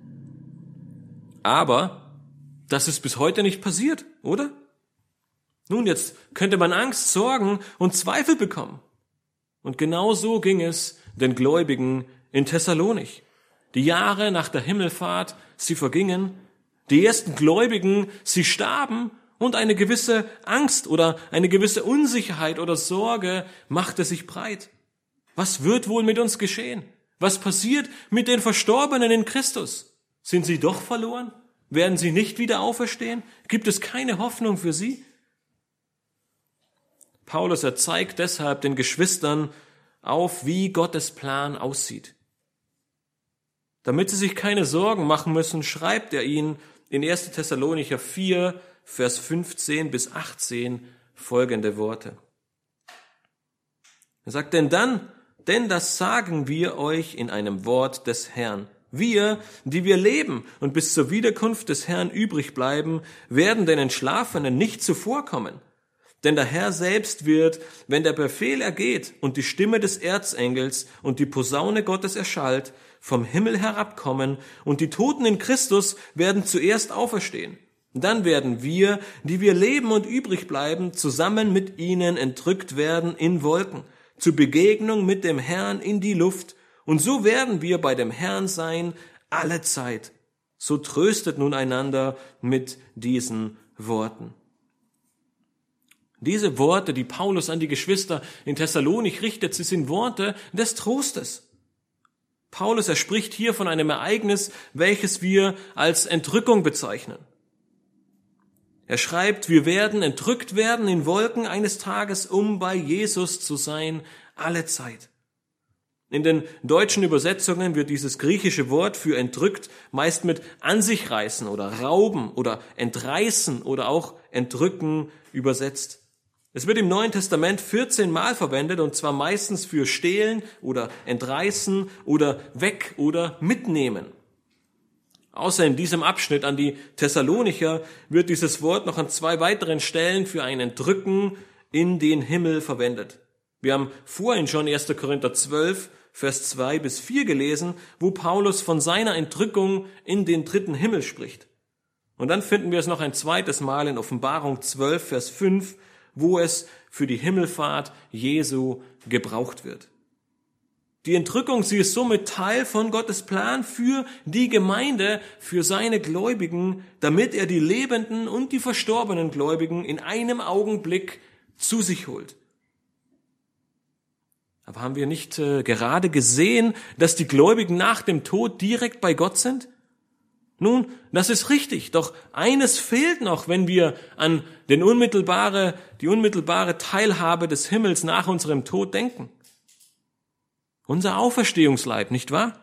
Aber das ist bis heute nicht passiert, oder? Nun, jetzt könnte man Angst, Sorgen und Zweifel bekommen. Und genau so ging es den Gläubigen in Thessalonich. Die Jahre nach der Himmelfahrt, sie vergingen. Die ersten Gläubigen, sie starben und eine gewisse Angst oder eine gewisse Unsicherheit oder Sorge machte sich breit. Was wird wohl mit uns geschehen? Was passiert mit den Verstorbenen in Christus? Sind sie doch verloren? Werden sie nicht wieder auferstehen? Gibt es keine Hoffnung für sie? Paulus, er zeigt deshalb den Geschwistern auf, wie Gottes Plan aussieht. Damit sie sich keine Sorgen machen müssen, schreibt er ihnen in erster Thessalonicher vier, Vers fünfzehn bis achtzehn folgende Worte. Er sagt, denn dann, denn das sagen wir euch in einem Wort des Herrn. Wir, die wir leben und bis zur Wiederkunft des Herrn übrig bleiben, werden den Entschlafenen nicht zuvorkommen. Denn der Herr selbst wird, wenn der Befehl ergeht und die Stimme des Erzengels und die Posaune Gottes erschallt, vom Himmel herabkommen und die Toten in Christus werden zuerst auferstehen. Dann werden wir, die wir leben und übrig bleiben, zusammen mit ihnen entrückt werden in Wolken, zur Begegnung mit dem Herrn in die Luft. Und so werden wir bei dem Herrn sein alle Zeit. So tröstet nun einander mit diesen Worten. Diese Worte, die Paulus an die Geschwister in Thessalonich richtet, sie sind Worte des Trostes. Paulus, er spricht hier von einem Ereignis, welches wir als Entrückung bezeichnen. Er schreibt, wir werden entrückt werden in Wolken eines Tages, um bei Jesus zu sein, alle Zeit. In den deutschen Übersetzungen wird dieses griechische Wort für entrückt meist mit an sich reißen oder rauben oder entreißen oder auch entrücken übersetzt. Es wird im Neuen Testament vierzehn Mal verwendet, und zwar meistens für stehlen oder entreißen oder weg oder mitnehmen. Außer in diesem Abschnitt an die Thessalonicher wird dieses Wort noch an zwei weiteren Stellen für ein Entrücken in den Himmel verwendet. Wir haben vorhin schon erster Korinther zwölf, Vers zwei bis vier gelesen, wo Paulus von seiner Entrückung in den dritten Himmel spricht. Und dann finden wir es noch ein zweites Mal in Offenbarung zwölf, Vers fünf, wo es für die Himmelfahrt Jesu gebraucht wird. Die Entrückung, sie ist somit Teil von Gottes Plan für die Gemeinde, für seine Gläubigen, damit er die lebenden und die verstorbenen Gläubigen in einem Augenblick zu sich holt. Aber haben wir nicht äh, gerade gesehen, dass die Gläubigen nach dem Tod direkt bei Gott sind? Nun, das ist richtig, doch eines fehlt noch, wenn wir an den unmittelbare, die unmittelbare Teilhabe des Himmels nach unserem Tod denken. Unser Auferstehungsleib, nicht wahr?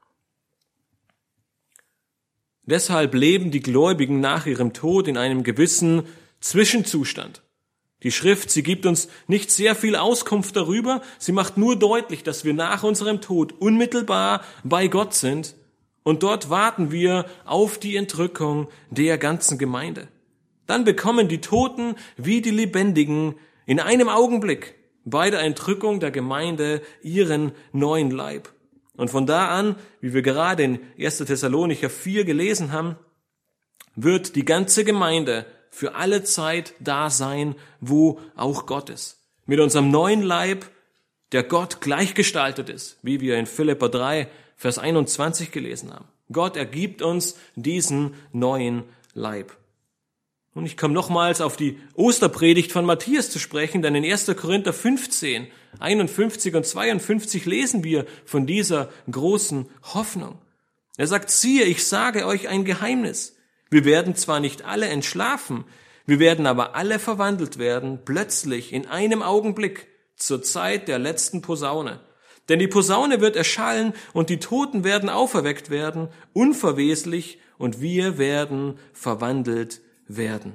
Deshalb leben die Gläubigen nach ihrem Tod in einem gewissen Zwischenzustand. Die Schrift, sie gibt uns nicht sehr viel Auskunft darüber, sie macht nur deutlich, dass wir nach unserem Tod unmittelbar bei Gott sind. Und dort warten wir auf die Entrückung der ganzen Gemeinde. Dann bekommen die Toten wie die Lebendigen in einem Augenblick bei der Entrückung der Gemeinde ihren neuen Leib. Und von da an, wie wir gerade in erster Thessalonicher vier gelesen haben, wird die ganze Gemeinde für alle Zeit da sein, wo auch Gott ist. Mit unserem neuen Leib, der Gott gleichgestaltet ist, wie wir in Philipper drei, Vers einundzwanzig gelesen haben. Gott ergibt uns diesen neuen Leib. Und ich komme nochmals auf die Osterpredigt von Matthias zu sprechen, denn in erster Korinther fünfzehn, einundfünfzig und zweiundfünfzig lesen wir von dieser großen Hoffnung. Er sagt, siehe, ich sage euch ein Geheimnis. Wir werden zwar nicht alle entschlafen, wir werden aber alle verwandelt werden, plötzlich in einem Augenblick, zur Zeit der letzten Posaune. Denn die Posaune wird erschallen und die Toten werden auferweckt werden, unverweslich, und wir werden verwandelt werden.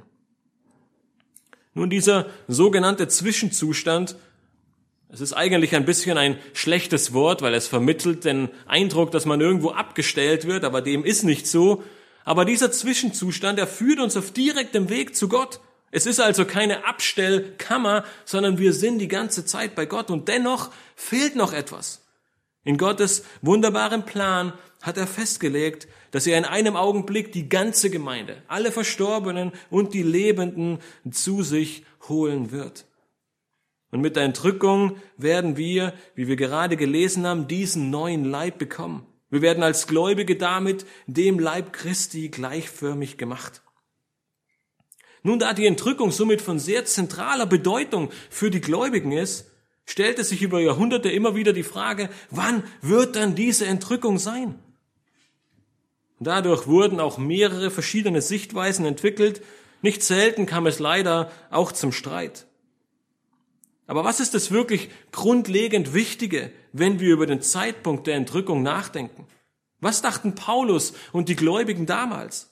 Nun, dieser sogenannte Zwischenzustand, es ist eigentlich ein bisschen ein schlechtes Wort, weil es vermittelt den Eindruck, dass man irgendwo abgestellt wird, aber dem ist nicht so. Aber dieser Zwischenzustand, er führt uns auf direktem Weg zu Gott. Es ist also keine Abstellkammer, sondern wir sind die ganze Zeit bei Gott, und dennoch fehlt noch etwas. In Gottes wunderbarem Plan hat er festgelegt, dass er in einem Augenblick die ganze Gemeinde, alle Verstorbenen und die Lebenden zu sich holen wird. Und mit der Entrückung werden wir, wie wir gerade gelesen haben, diesen neuen Leib bekommen. Wir werden als Gläubige damit dem Leib Christi gleichförmig gemacht. Nun, da die Entrückung somit von sehr zentraler Bedeutung für die Gläubigen ist, stellte sich über Jahrhunderte immer wieder die Frage, wann wird dann diese Entrückung sein? Dadurch wurden auch mehrere verschiedene Sichtweisen entwickelt. Nicht selten kam es leider auch zum Streit. Aber was ist das wirklich grundlegend Wichtige, wenn wir über den Zeitpunkt der Entrückung nachdenken? Was dachten Paulus und die Gläubigen damals?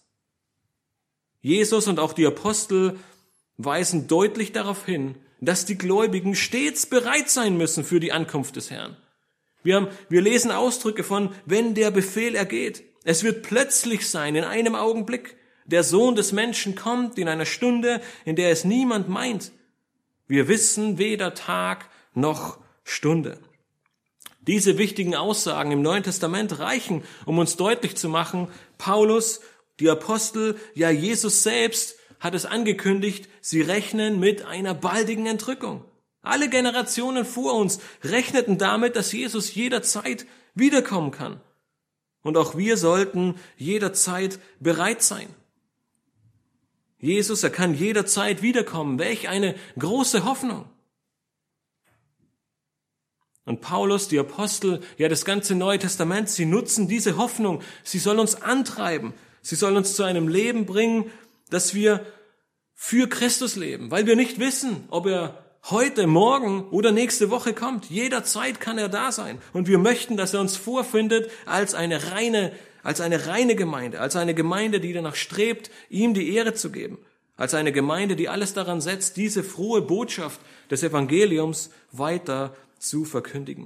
Jesus und auch die Apostel weisen deutlich darauf hin, dass die Gläubigen stets bereit sein müssen für die Ankunft des Herrn. Wir haben, wir lesen Ausdrücke von, wenn der Befehl ergeht. Es wird plötzlich sein, in einem Augenblick. Der Sohn des Menschen kommt in einer Stunde, in der es niemand meint. Wir wissen weder Tag noch Stunde. Diese wichtigen Aussagen im Neuen Testament reichen, um uns deutlich zu machen, Paulus, die Apostel, ja Jesus selbst hat es angekündigt, sie rechnen mit einer baldigen Entrückung. Alle Generationen vor uns rechneten damit, dass Jesus jederzeit wiederkommen kann. Und auch wir sollten jederzeit bereit sein. Jesus, er kann jederzeit wiederkommen. Welch eine große Hoffnung. Und Paulus, die Apostel, ja das ganze Neue Testament, sie nutzen diese Hoffnung. Sie soll uns antreiben. Sie soll uns zu einem Leben bringen, dass wir für Christus leben, weil wir nicht wissen, ob er heute, morgen oder nächste Woche kommt. Jederzeit kann er da sein. Und wir möchten, dass er uns vorfindet als eine reine, als eine reine Gemeinde, als eine Gemeinde, die danach strebt, ihm die Ehre zu geben. Als eine Gemeinde, die alles daran setzt, diese frohe Botschaft des Evangeliums weiter zu verkündigen.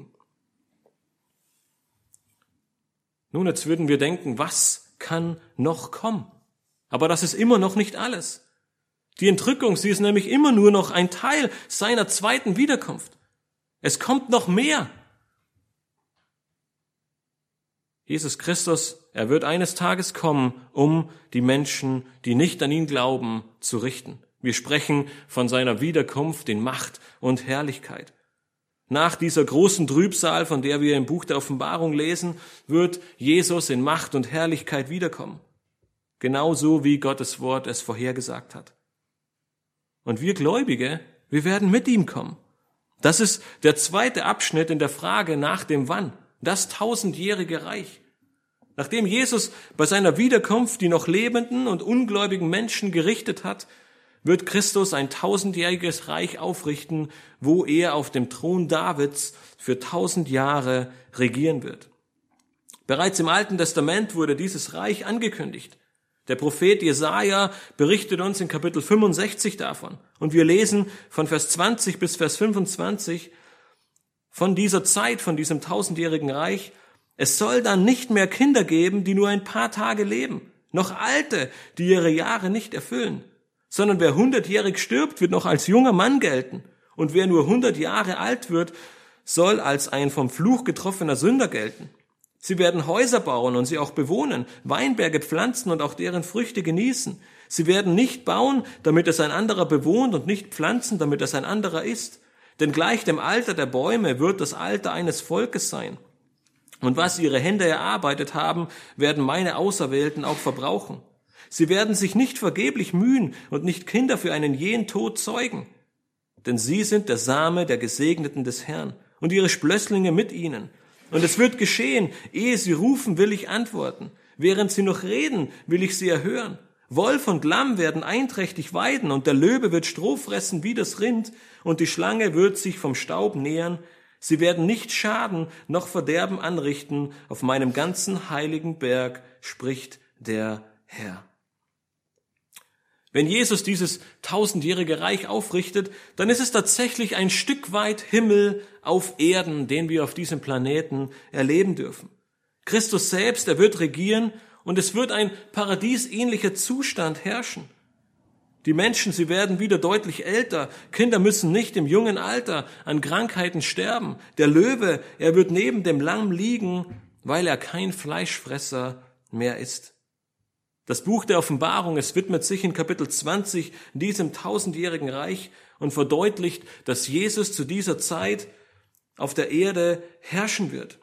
Nun, jetzt würden wir denken, was kann noch kommen? Aber das ist immer noch nicht alles. Die Entrückung, sie ist nämlich immer nur noch ein Teil seiner zweiten Wiederkunft. Es kommt noch mehr. Jesus Christus, er wird eines Tages kommen, um die Menschen, die nicht an ihn glauben, zu richten. Wir sprechen von seiner Wiederkunft in Macht und Herrlichkeit. Nach dieser großen Trübsal, von der wir im Buch der Offenbarung lesen, wird Jesus in Macht und Herrlichkeit wiederkommen. Genauso wie Gottes Wort es vorhergesagt hat. Und wir Gläubige, wir werden mit ihm kommen. Das ist der zweite Abschnitt in der Frage nach dem Wann, das tausendjährige Reich. Nachdem Jesus bei seiner Wiederkunft die noch lebenden und ungläubigen Menschen gerichtet hat, wird Christus ein tausendjähriges Reich aufrichten, wo er auf dem Thron Davids für tausend Jahre regieren wird. Bereits im Alten Testament wurde dieses Reich angekündigt. Der Prophet Jesaja berichtet uns in Kapitel fünfundsechzig davon. Und wir lesen von Vers zwanzig bis Vers fünfundzwanzig von dieser Zeit, von diesem tausendjährigen Reich. Es soll dann nicht mehr Kinder geben, die nur ein paar Tage leben, noch Alte, die ihre Jahre nicht erfüllen. Sondern wer hundertjährig stirbt, wird noch als junger Mann gelten. Und wer nur hundert Jahre alt wird, soll als ein vom Fluch getroffener Sünder gelten. Sie werden Häuser bauen und sie auch bewohnen, Weinberge pflanzen und auch deren Früchte genießen. Sie werden nicht bauen, damit es ein anderer bewohnt, und nicht pflanzen, damit es ein anderer isst. Denn gleich dem Alter der Bäume wird das Alter eines Volkes sein. Und was ihre Hände erarbeitet haben, werden meine Auserwählten auch verbrauchen. Sie werden sich nicht vergeblich mühen und nicht Kinder für einen jähen Tod zeugen. Denn sie sind der Same der Gesegneten des Herrn und ihre Sprösslinge mit ihnen. Und es wird geschehen, ehe sie rufen, will ich antworten. Während sie noch reden, will ich sie erhören. Wolf und Lamm werden einträchtig weiden und der Löwe wird Stroh fressen wie das Rind und die Schlange wird sich vom Staub nähern. Sie werden nicht Schaden noch Verderben anrichten auf meinem ganzen heiligen Berg, spricht der Herr. Wenn Jesus dieses tausendjährige Reich aufrichtet, dann ist es tatsächlich ein Stück weit Himmel auf Erden, den wir auf diesem Planeten erleben dürfen. Christus selbst, er wird regieren und es wird ein paradiesähnlicher Zustand herrschen. Die Menschen, sie werden wieder deutlich älter. Kinder müssen nicht im jungen Alter an Krankheiten sterben. Der Löwe, er wird neben dem Lamm liegen, weil er kein Fleischfresser mehr ist. Das Buch der Offenbarung, es widmet sich in Kapitel zwanzig diesem tausendjährigen Reich und verdeutlicht, dass Jesus zu dieser Zeit auf der Erde herrschen wird.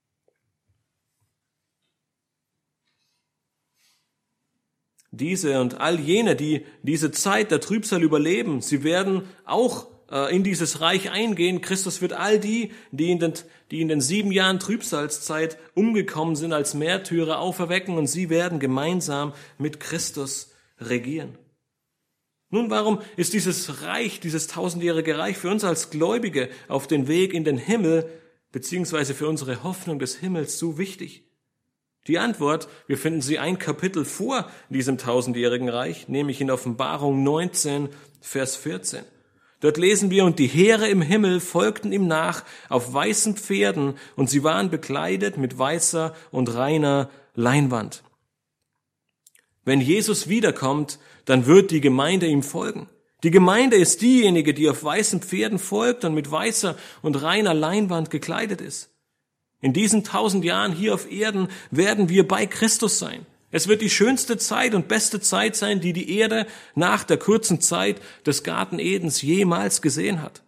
Diese und all jene, die diese Zeit der Trübsal überleben, sie werden auch äh, in dieses Reich eingehen. Christus wird all die, die in, den, die in den sieben Jahren Trübsalzeit umgekommen sind, als Märtyrer auferwecken und sie werden gemeinsam mit Christus regieren. Nun, warum ist dieses Reich, dieses tausendjährige Reich für uns als Gläubige auf den Weg in den Himmel, beziehungsweise für unsere Hoffnung des Himmels so wichtig? Die Antwort, wir finden sie ein Kapitel vor diesem tausendjährigen Reich, nämlich in Offenbarung neunzehn, Vers vierzehn. Dort lesen wir, und die Heere im Himmel folgten ihm nach auf weißen Pferden, und sie waren bekleidet mit weißer und reiner Leinwand. Wenn Jesus wiederkommt, dann wird die Gemeinde ihm folgen. Die Gemeinde ist diejenige, die auf weißen Pferden folgt und mit weißer und reiner Leinwand gekleidet ist. In diesen tausend Jahren hier auf Erden werden wir bei Christus sein. Es wird die schönste Zeit und beste Zeit sein, die die Erde nach der kurzen Zeit des Garten Edens jemals gesehen hat.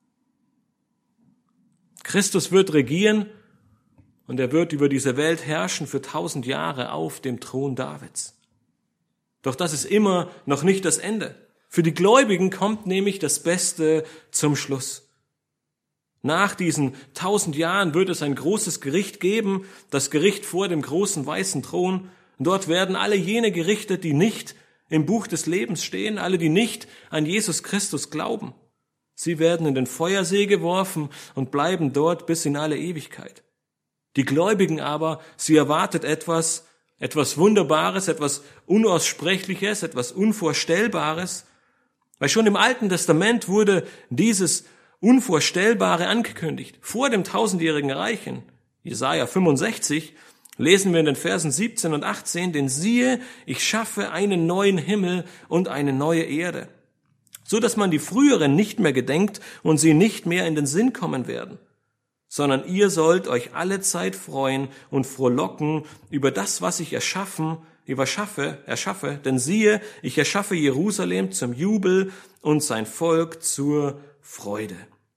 Christus wird regieren und er wird über diese Welt herrschen für tausend Jahre auf dem Thron Davids. Doch das ist immer noch nicht das Ende. Für die Gläubigen kommt nämlich das Beste zum Schluss. Nach diesen tausend Jahren wird es ein großes Gericht geben, das Gericht vor dem großen weißen Thron. Und dort werden alle jene gerichtet, die nicht im Buch des Lebens stehen, alle, die nicht an Jesus Christus glauben. Sie werden in den Feuersee geworfen und bleiben dort bis in alle Ewigkeit. Die Gläubigen aber, sie erwartet etwas, etwas Wunderbares, etwas Unaussprechliches, etwas Unvorstellbares. Weil schon im Alten Testament wurde dieses Unvorstellbare angekündigt. Vor dem tausendjährigen Reich, in Jesaja fünfundsechzig, lesen wir in den Versen siebzehn und achtzehn, denn siehe, ich schaffe einen neuen Himmel und eine neue Erde, so dass man die früheren nicht mehr gedenkt und sie nicht mehr in den Sinn kommen werden, sondern ihr sollt euch alle Zeit freuen und frohlocken über das, was ich erschaffen, überschaffe, erschaffe, denn siehe, ich erschaffe Jerusalem zum Jubel und sein Volk zur Freude.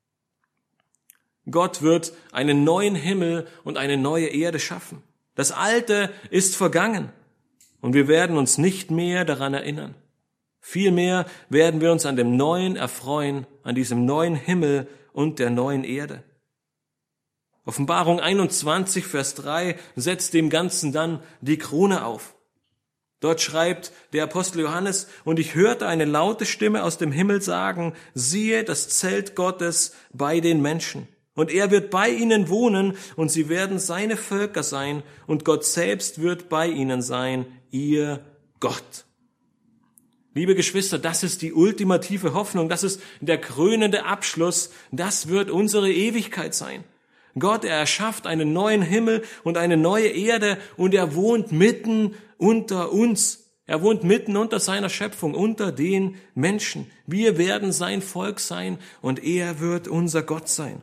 Gott wird einen neuen Himmel und eine neue Erde schaffen. Das Alte ist vergangen und wir werden uns nicht mehr daran erinnern. Vielmehr werden wir uns an dem Neuen erfreuen, an diesem neuen Himmel und der neuen Erde. Offenbarung einundzwanzig, Vers drei setzt dem Ganzen dann die Krone auf. Dort schreibt der Apostel Johannes, und ich hörte eine laute Stimme aus dem Himmel sagen, siehe, das Zelt Gottes bei den Menschen. Und er wird bei ihnen wohnen, und sie werden seine Völker sein, und Gott selbst wird bei ihnen sein, ihr Gott. Liebe Geschwister, das ist die ultimative Hoffnung, das ist der krönende Abschluss, das wird unsere Ewigkeit sein. Gott, er erschafft einen neuen Himmel und eine neue Erde, und er wohnt mitten unter uns. Er wohnt mitten unter seiner Schöpfung, unter den Menschen. Wir werden sein Volk sein, und er wird unser Gott sein.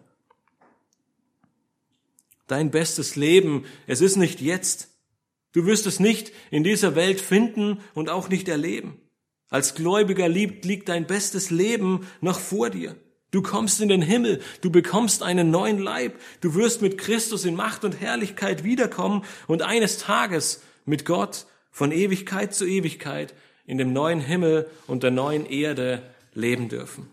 Dein bestes Leben, es ist nicht jetzt. Du wirst es nicht in dieser Welt finden und auch nicht erleben. Als Gläubiger liegt, liegt dein bestes Leben noch vor dir. Du kommst in den Himmel, du bekommst einen neuen Leib, du wirst mit Christus in Macht und Herrlichkeit wiederkommen und eines Tages mit Gott von Ewigkeit zu Ewigkeit in dem neuen Himmel und der neuen Erde leben dürfen.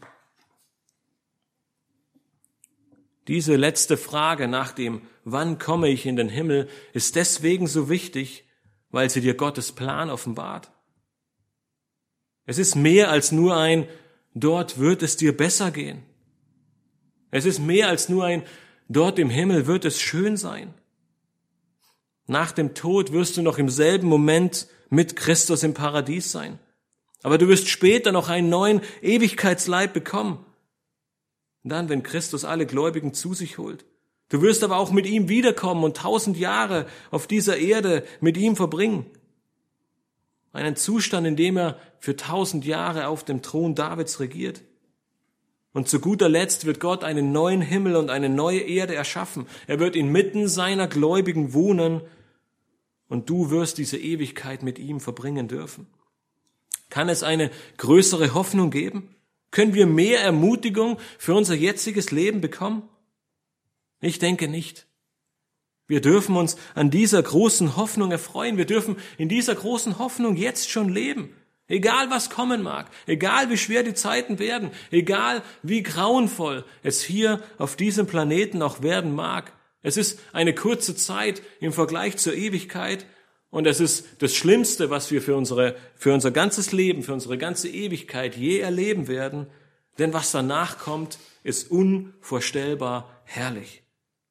Diese letzte Frage nach dem, wann komme ich in den Himmel, ist deswegen so wichtig, weil sie dir Gottes Plan offenbart. Es ist mehr als nur ein, dort wird es dir besser gehen. Es ist mehr als nur ein, dort im Himmel wird es schön sein. Nach dem Tod wirst du noch im selben Moment mit Christus im Paradies sein. Aber du wirst später noch einen neuen Ewigkeitsleib bekommen. Dann, wenn Christus alle Gläubigen zu sich holt. Du wirst aber auch mit ihm wiederkommen und tausend Jahre auf dieser Erde mit ihm verbringen. Einen Zustand, in dem er für tausend Jahre auf dem Thron Davids regiert. Und zu guter Letzt wird Gott einen neuen Himmel und eine neue Erde erschaffen. Er wird inmitten seiner Gläubigen wohnen und du wirst diese Ewigkeit mit ihm verbringen dürfen. Kann es eine größere Hoffnung geben? Können wir mehr Ermutigung für unser jetziges Leben bekommen? Ich denke nicht. Wir dürfen uns an dieser großen Hoffnung erfreuen. Wir dürfen in dieser großen Hoffnung jetzt schon leben. Egal was kommen mag, egal wie schwer die Zeiten werden, egal wie grauenvoll es hier auf diesem Planeten auch werden mag. Es ist eine kurze Zeit im Vergleich zur Ewigkeit und es ist das Schlimmste, was wir für unsere, für unser ganzes Leben, für unsere ganze Ewigkeit je erleben werden. Denn was danach kommt, ist unvorstellbar herrlich.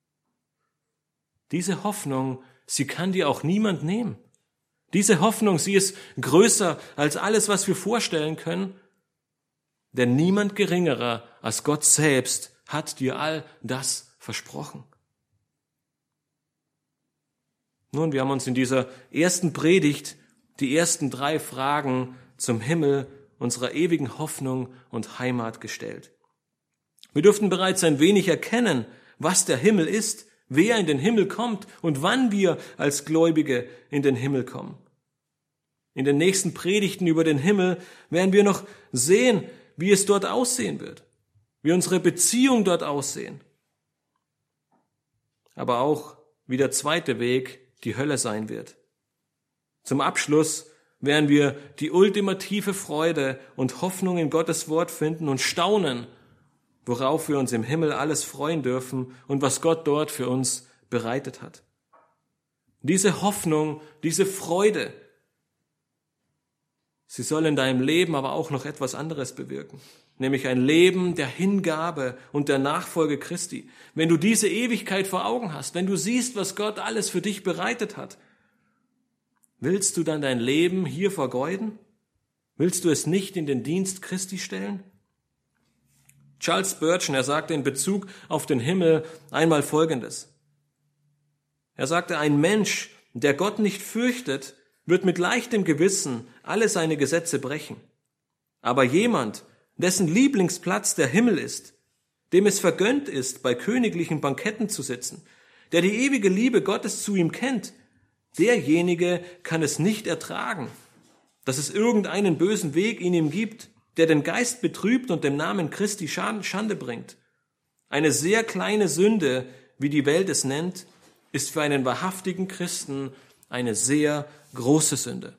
Diese Hoffnung, sie kann dir auch niemand nehmen. Diese Hoffnung, sie ist größer als alles, was wir vorstellen können. Denn niemand geringerer als Gott selbst hat dir all das versprochen. Nun, wir haben uns in dieser ersten Predigt die ersten drei Fragen zum Himmel, unserer ewigen Hoffnung und Heimat gestellt. Wir durften bereits ein wenig erkennen, was der Himmel ist, wer in den Himmel kommt und wann wir als Gläubige in den Himmel kommen. In den nächsten Predigten über den Himmel werden wir noch sehen, wie es dort aussehen wird, wie unsere Beziehungen dort aussehen. Aber auch, wie der zweite Weg die Hölle sein wird. Zum Abschluss werden wir die ultimative Freude und Hoffnung in Gottes Wort finden und staunen, worauf wir uns im Himmel alles freuen dürfen und was Gott dort für uns bereitet hat. Diese Hoffnung, diese Freude, sie soll in deinem Leben aber auch noch etwas anderes bewirken, nämlich ein Leben der Hingabe und der Nachfolge Christi. Wenn du diese Ewigkeit vor Augen hast, wenn du siehst, was Gott alles für dich bereitet hat, willst du dann dein Leben hier vergeuden? Willst du es nicht in den Dienst Christi stellen? Charles Spurgeon, er sagte in Bezug auf den Himmel einmal Folgendes. Er sagte, ein Mensch, der Gott nicht fürchtet, wird mit leichtem Gewissen alle seine Gesetze brechen. Aber jemand, dessen Lieblingsplatz der Himmel ist, dem es vergönnt ist, bei königlichen Banketten zu sitzen, der die ewige Liebe Gottes zu ihm kennt, derjenige kann es nicht ertragen, dass es irgendeinen bösen Weg in ihm gibt, der den Geist betrübt und dem Namen Christi Schande bringt. Eine sehr kleine Sünde, wie die Welt es nennt, ist für einen wahrhaftigen Christen eine sehr große Sünde.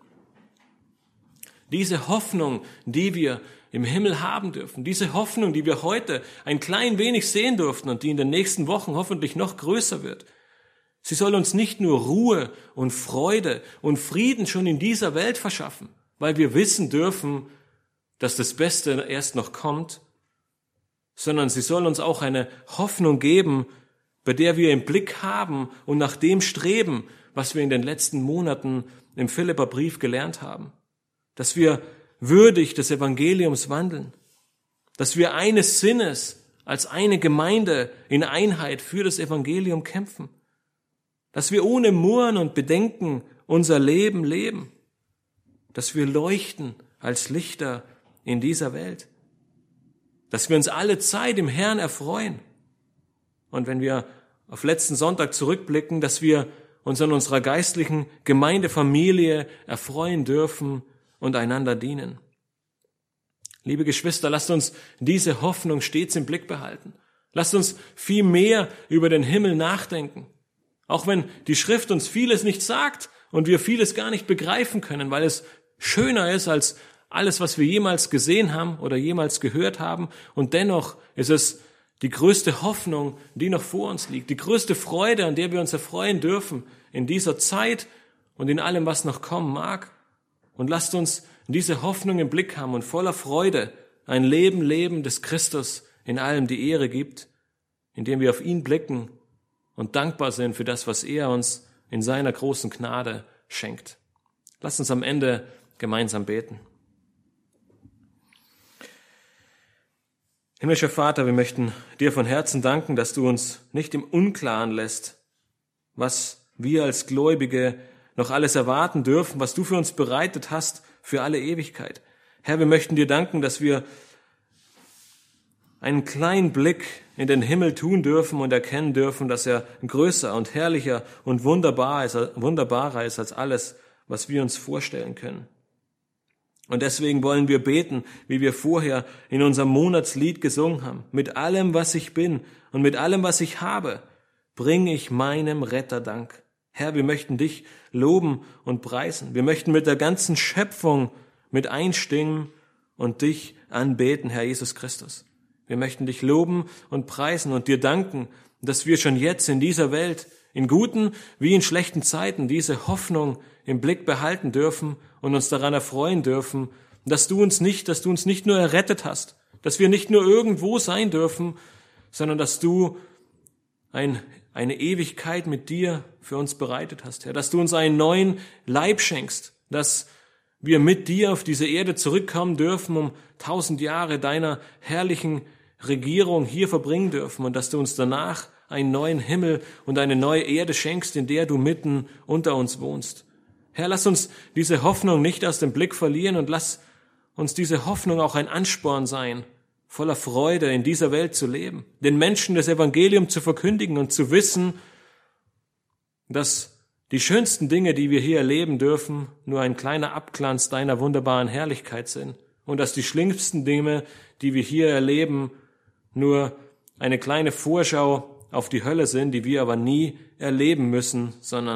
Diese Hoffnung, die wir im Himmel haben dürfen, diese Hoffnung, die wir heute ein klein wenig sehen durften und die in den nächsten Wochen hoffentlich noch größer wird, sie soll uns nicht nur Ruhe und Freude und Frieden schon in dieser Welt verschaffen, weil wir wissen dürfen, dass das Beste erst noch kommt, sondern sie soll uns auch eine Hoffnung geben, bei der wir im Blick haben und nach dem streben, was wir in den letzten Monaten im Philipperbrief gelernt haben. Dass wir würdig des Evangeliums wandeln, dass wir eines Sinnes als eine Gemeinde in Einheit für das Evangelium kämpfen, dass wir ohne Murren und Bedenken unser Leben leben, dass wir leuchten als Lichter in dieser Welt, dass wir uns alle Zeit im Herrn erfreuen. Und wenn wir auf letzten Sonntag zurückblicken, dass wir uns an unserer geistlichen Gemeindefamilie erfreuen dürfen und einander dienen. Liebe Geschwister, lasst uns diese Hoffnung stets im Blick behalten. Lasst uns viel mehr über den Himmel nachdenken. Auch wenn die Schrift uns vieles nicht sagt und wir vieles gar nicht begreifen können, weil es schöner ist als alles, was wir jemals gesehen haben oder jemals gehört haben. Und dennoch ist es die größte Hoffnung, die noch vor uns liegt, die größte Freude, an der wir uns erfreuen dürfen in dieser Zeit und in allem, was noch kommen mag. Und lasst uns diese Hoffnung im Blick haben und voller Freude ein Leben leben, das Christus in allem die Ehre gibt, indem wir auf ihn blicken und dankbar sind für das, was er uns in seiner großen Gnade schenkt. Lasst uns am Ende gemeinsam beten. Himmlischer Vater, wir möchten dir von Herzen danken, dass du uns nicht im Unklaren lässt, was wir als Gläubige noch alles erwarten dürfen, was du für uns bereitet hast für alle Ewigkeit. Herr, wir möchten dir danken, dass wir einen kleinen Blick in den Himmel tun dürfen und erkennen dürfen, dass er größer und herrlicher und wunderbar ist, wunderbarer ist als alles, was wir uns vorstellen können. Und deswegen wollen wir beten, wie wir vorher in unserem Monatslied gesungen haben. Mit allem, was ich bin und mit allem, was ich habe, bringe ich meinem Retter Dank. Herr, wir möchten dich loben und preisen. Wir möchten mit der ganzen Schöpfung mit einstimmen und dich anbeten, Herr Jesus Christus. Wir möchten dich loben und preisen und dir danken, dass wir schon jetzt in dieser Welt, in guten wie in schlechten Zeiten, diese Hoffnung im Blick behalten dürfen und uns daran erfreuen dürfen, dass du uns nicht, dass du uns nicht nur errettet hast, dass wir nicht nur irgendwo sein dürfen, sondern dass du ein, eine Ewigkeit mit dir für uns bereitet hast, Herr, dass du uns einen neuen Leib schenkst, dass wir mit dir auf diese Erde zurückkommen dürfen, um tausend Jahre deiner herrlichen Regierung hier verbringen dürfen und dass du uns danach einen neuen Himmel und eine neue Erde schenkst, in der du mitten unter uns wohnst. Herr, lass uns diese Hoffnung nicht aus dem Blick verlieren und lass uns diese Hoffnung auch ein Ansporn sein, voller Freude in dieser Welt zu leben, den Menschen das Evangelium zu verkündigen und zu wissen, dass die schönsten Dinge, die wir hier erleben dürfen, nur ein kleiner Abglanz deiner wunderbaren Herrlichkeit sind und dass die schlimmsten Dinge, die wir hier erleben, nur eine kleine Vorschau auf die Hölle sind, die wir aber nie erleben müssen, sondern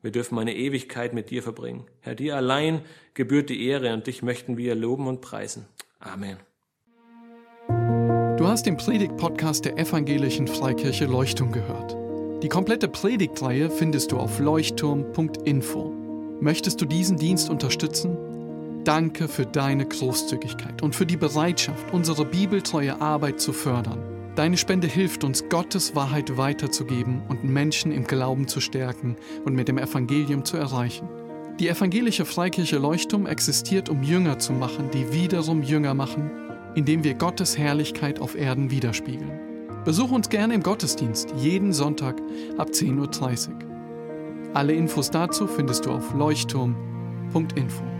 Wir dürfen eine Ewigkeit mit dir verbringen. Herr, dir allein gebührt die Ehre und dich möchten wir loben und preisen. Amen. Du hast den Predigt-Podcast der Evangelischen Freikirche Leuchtturm gehört. Die komplette Predigtreihe findest du auf leuchtturm punkt info. Möchtest du diesen Dienst unterstützen? Danke für deine Großzügigkeit und für die Bereitschaft, unsere bibeltreue Arbeit zu fördern. Deine Spende hilft uns, Gottes Wahrheit weiterzugeben und Menschen im Glauben zu stärken und mit dem Evangelium zu erreichen. Die Evangelische Freikirche Leuchtturm existiert, um Jünger zu machen, die wiederum Jünger machen, indem wir Gottes Herrlichkeit auf Erden widerspiegeln. Besuch uns gerne im Gottesdienst, jeden Sonntag ab zehn Uhr dreißig. Alle Infos dazu findest du auf leuchtturm punkt info.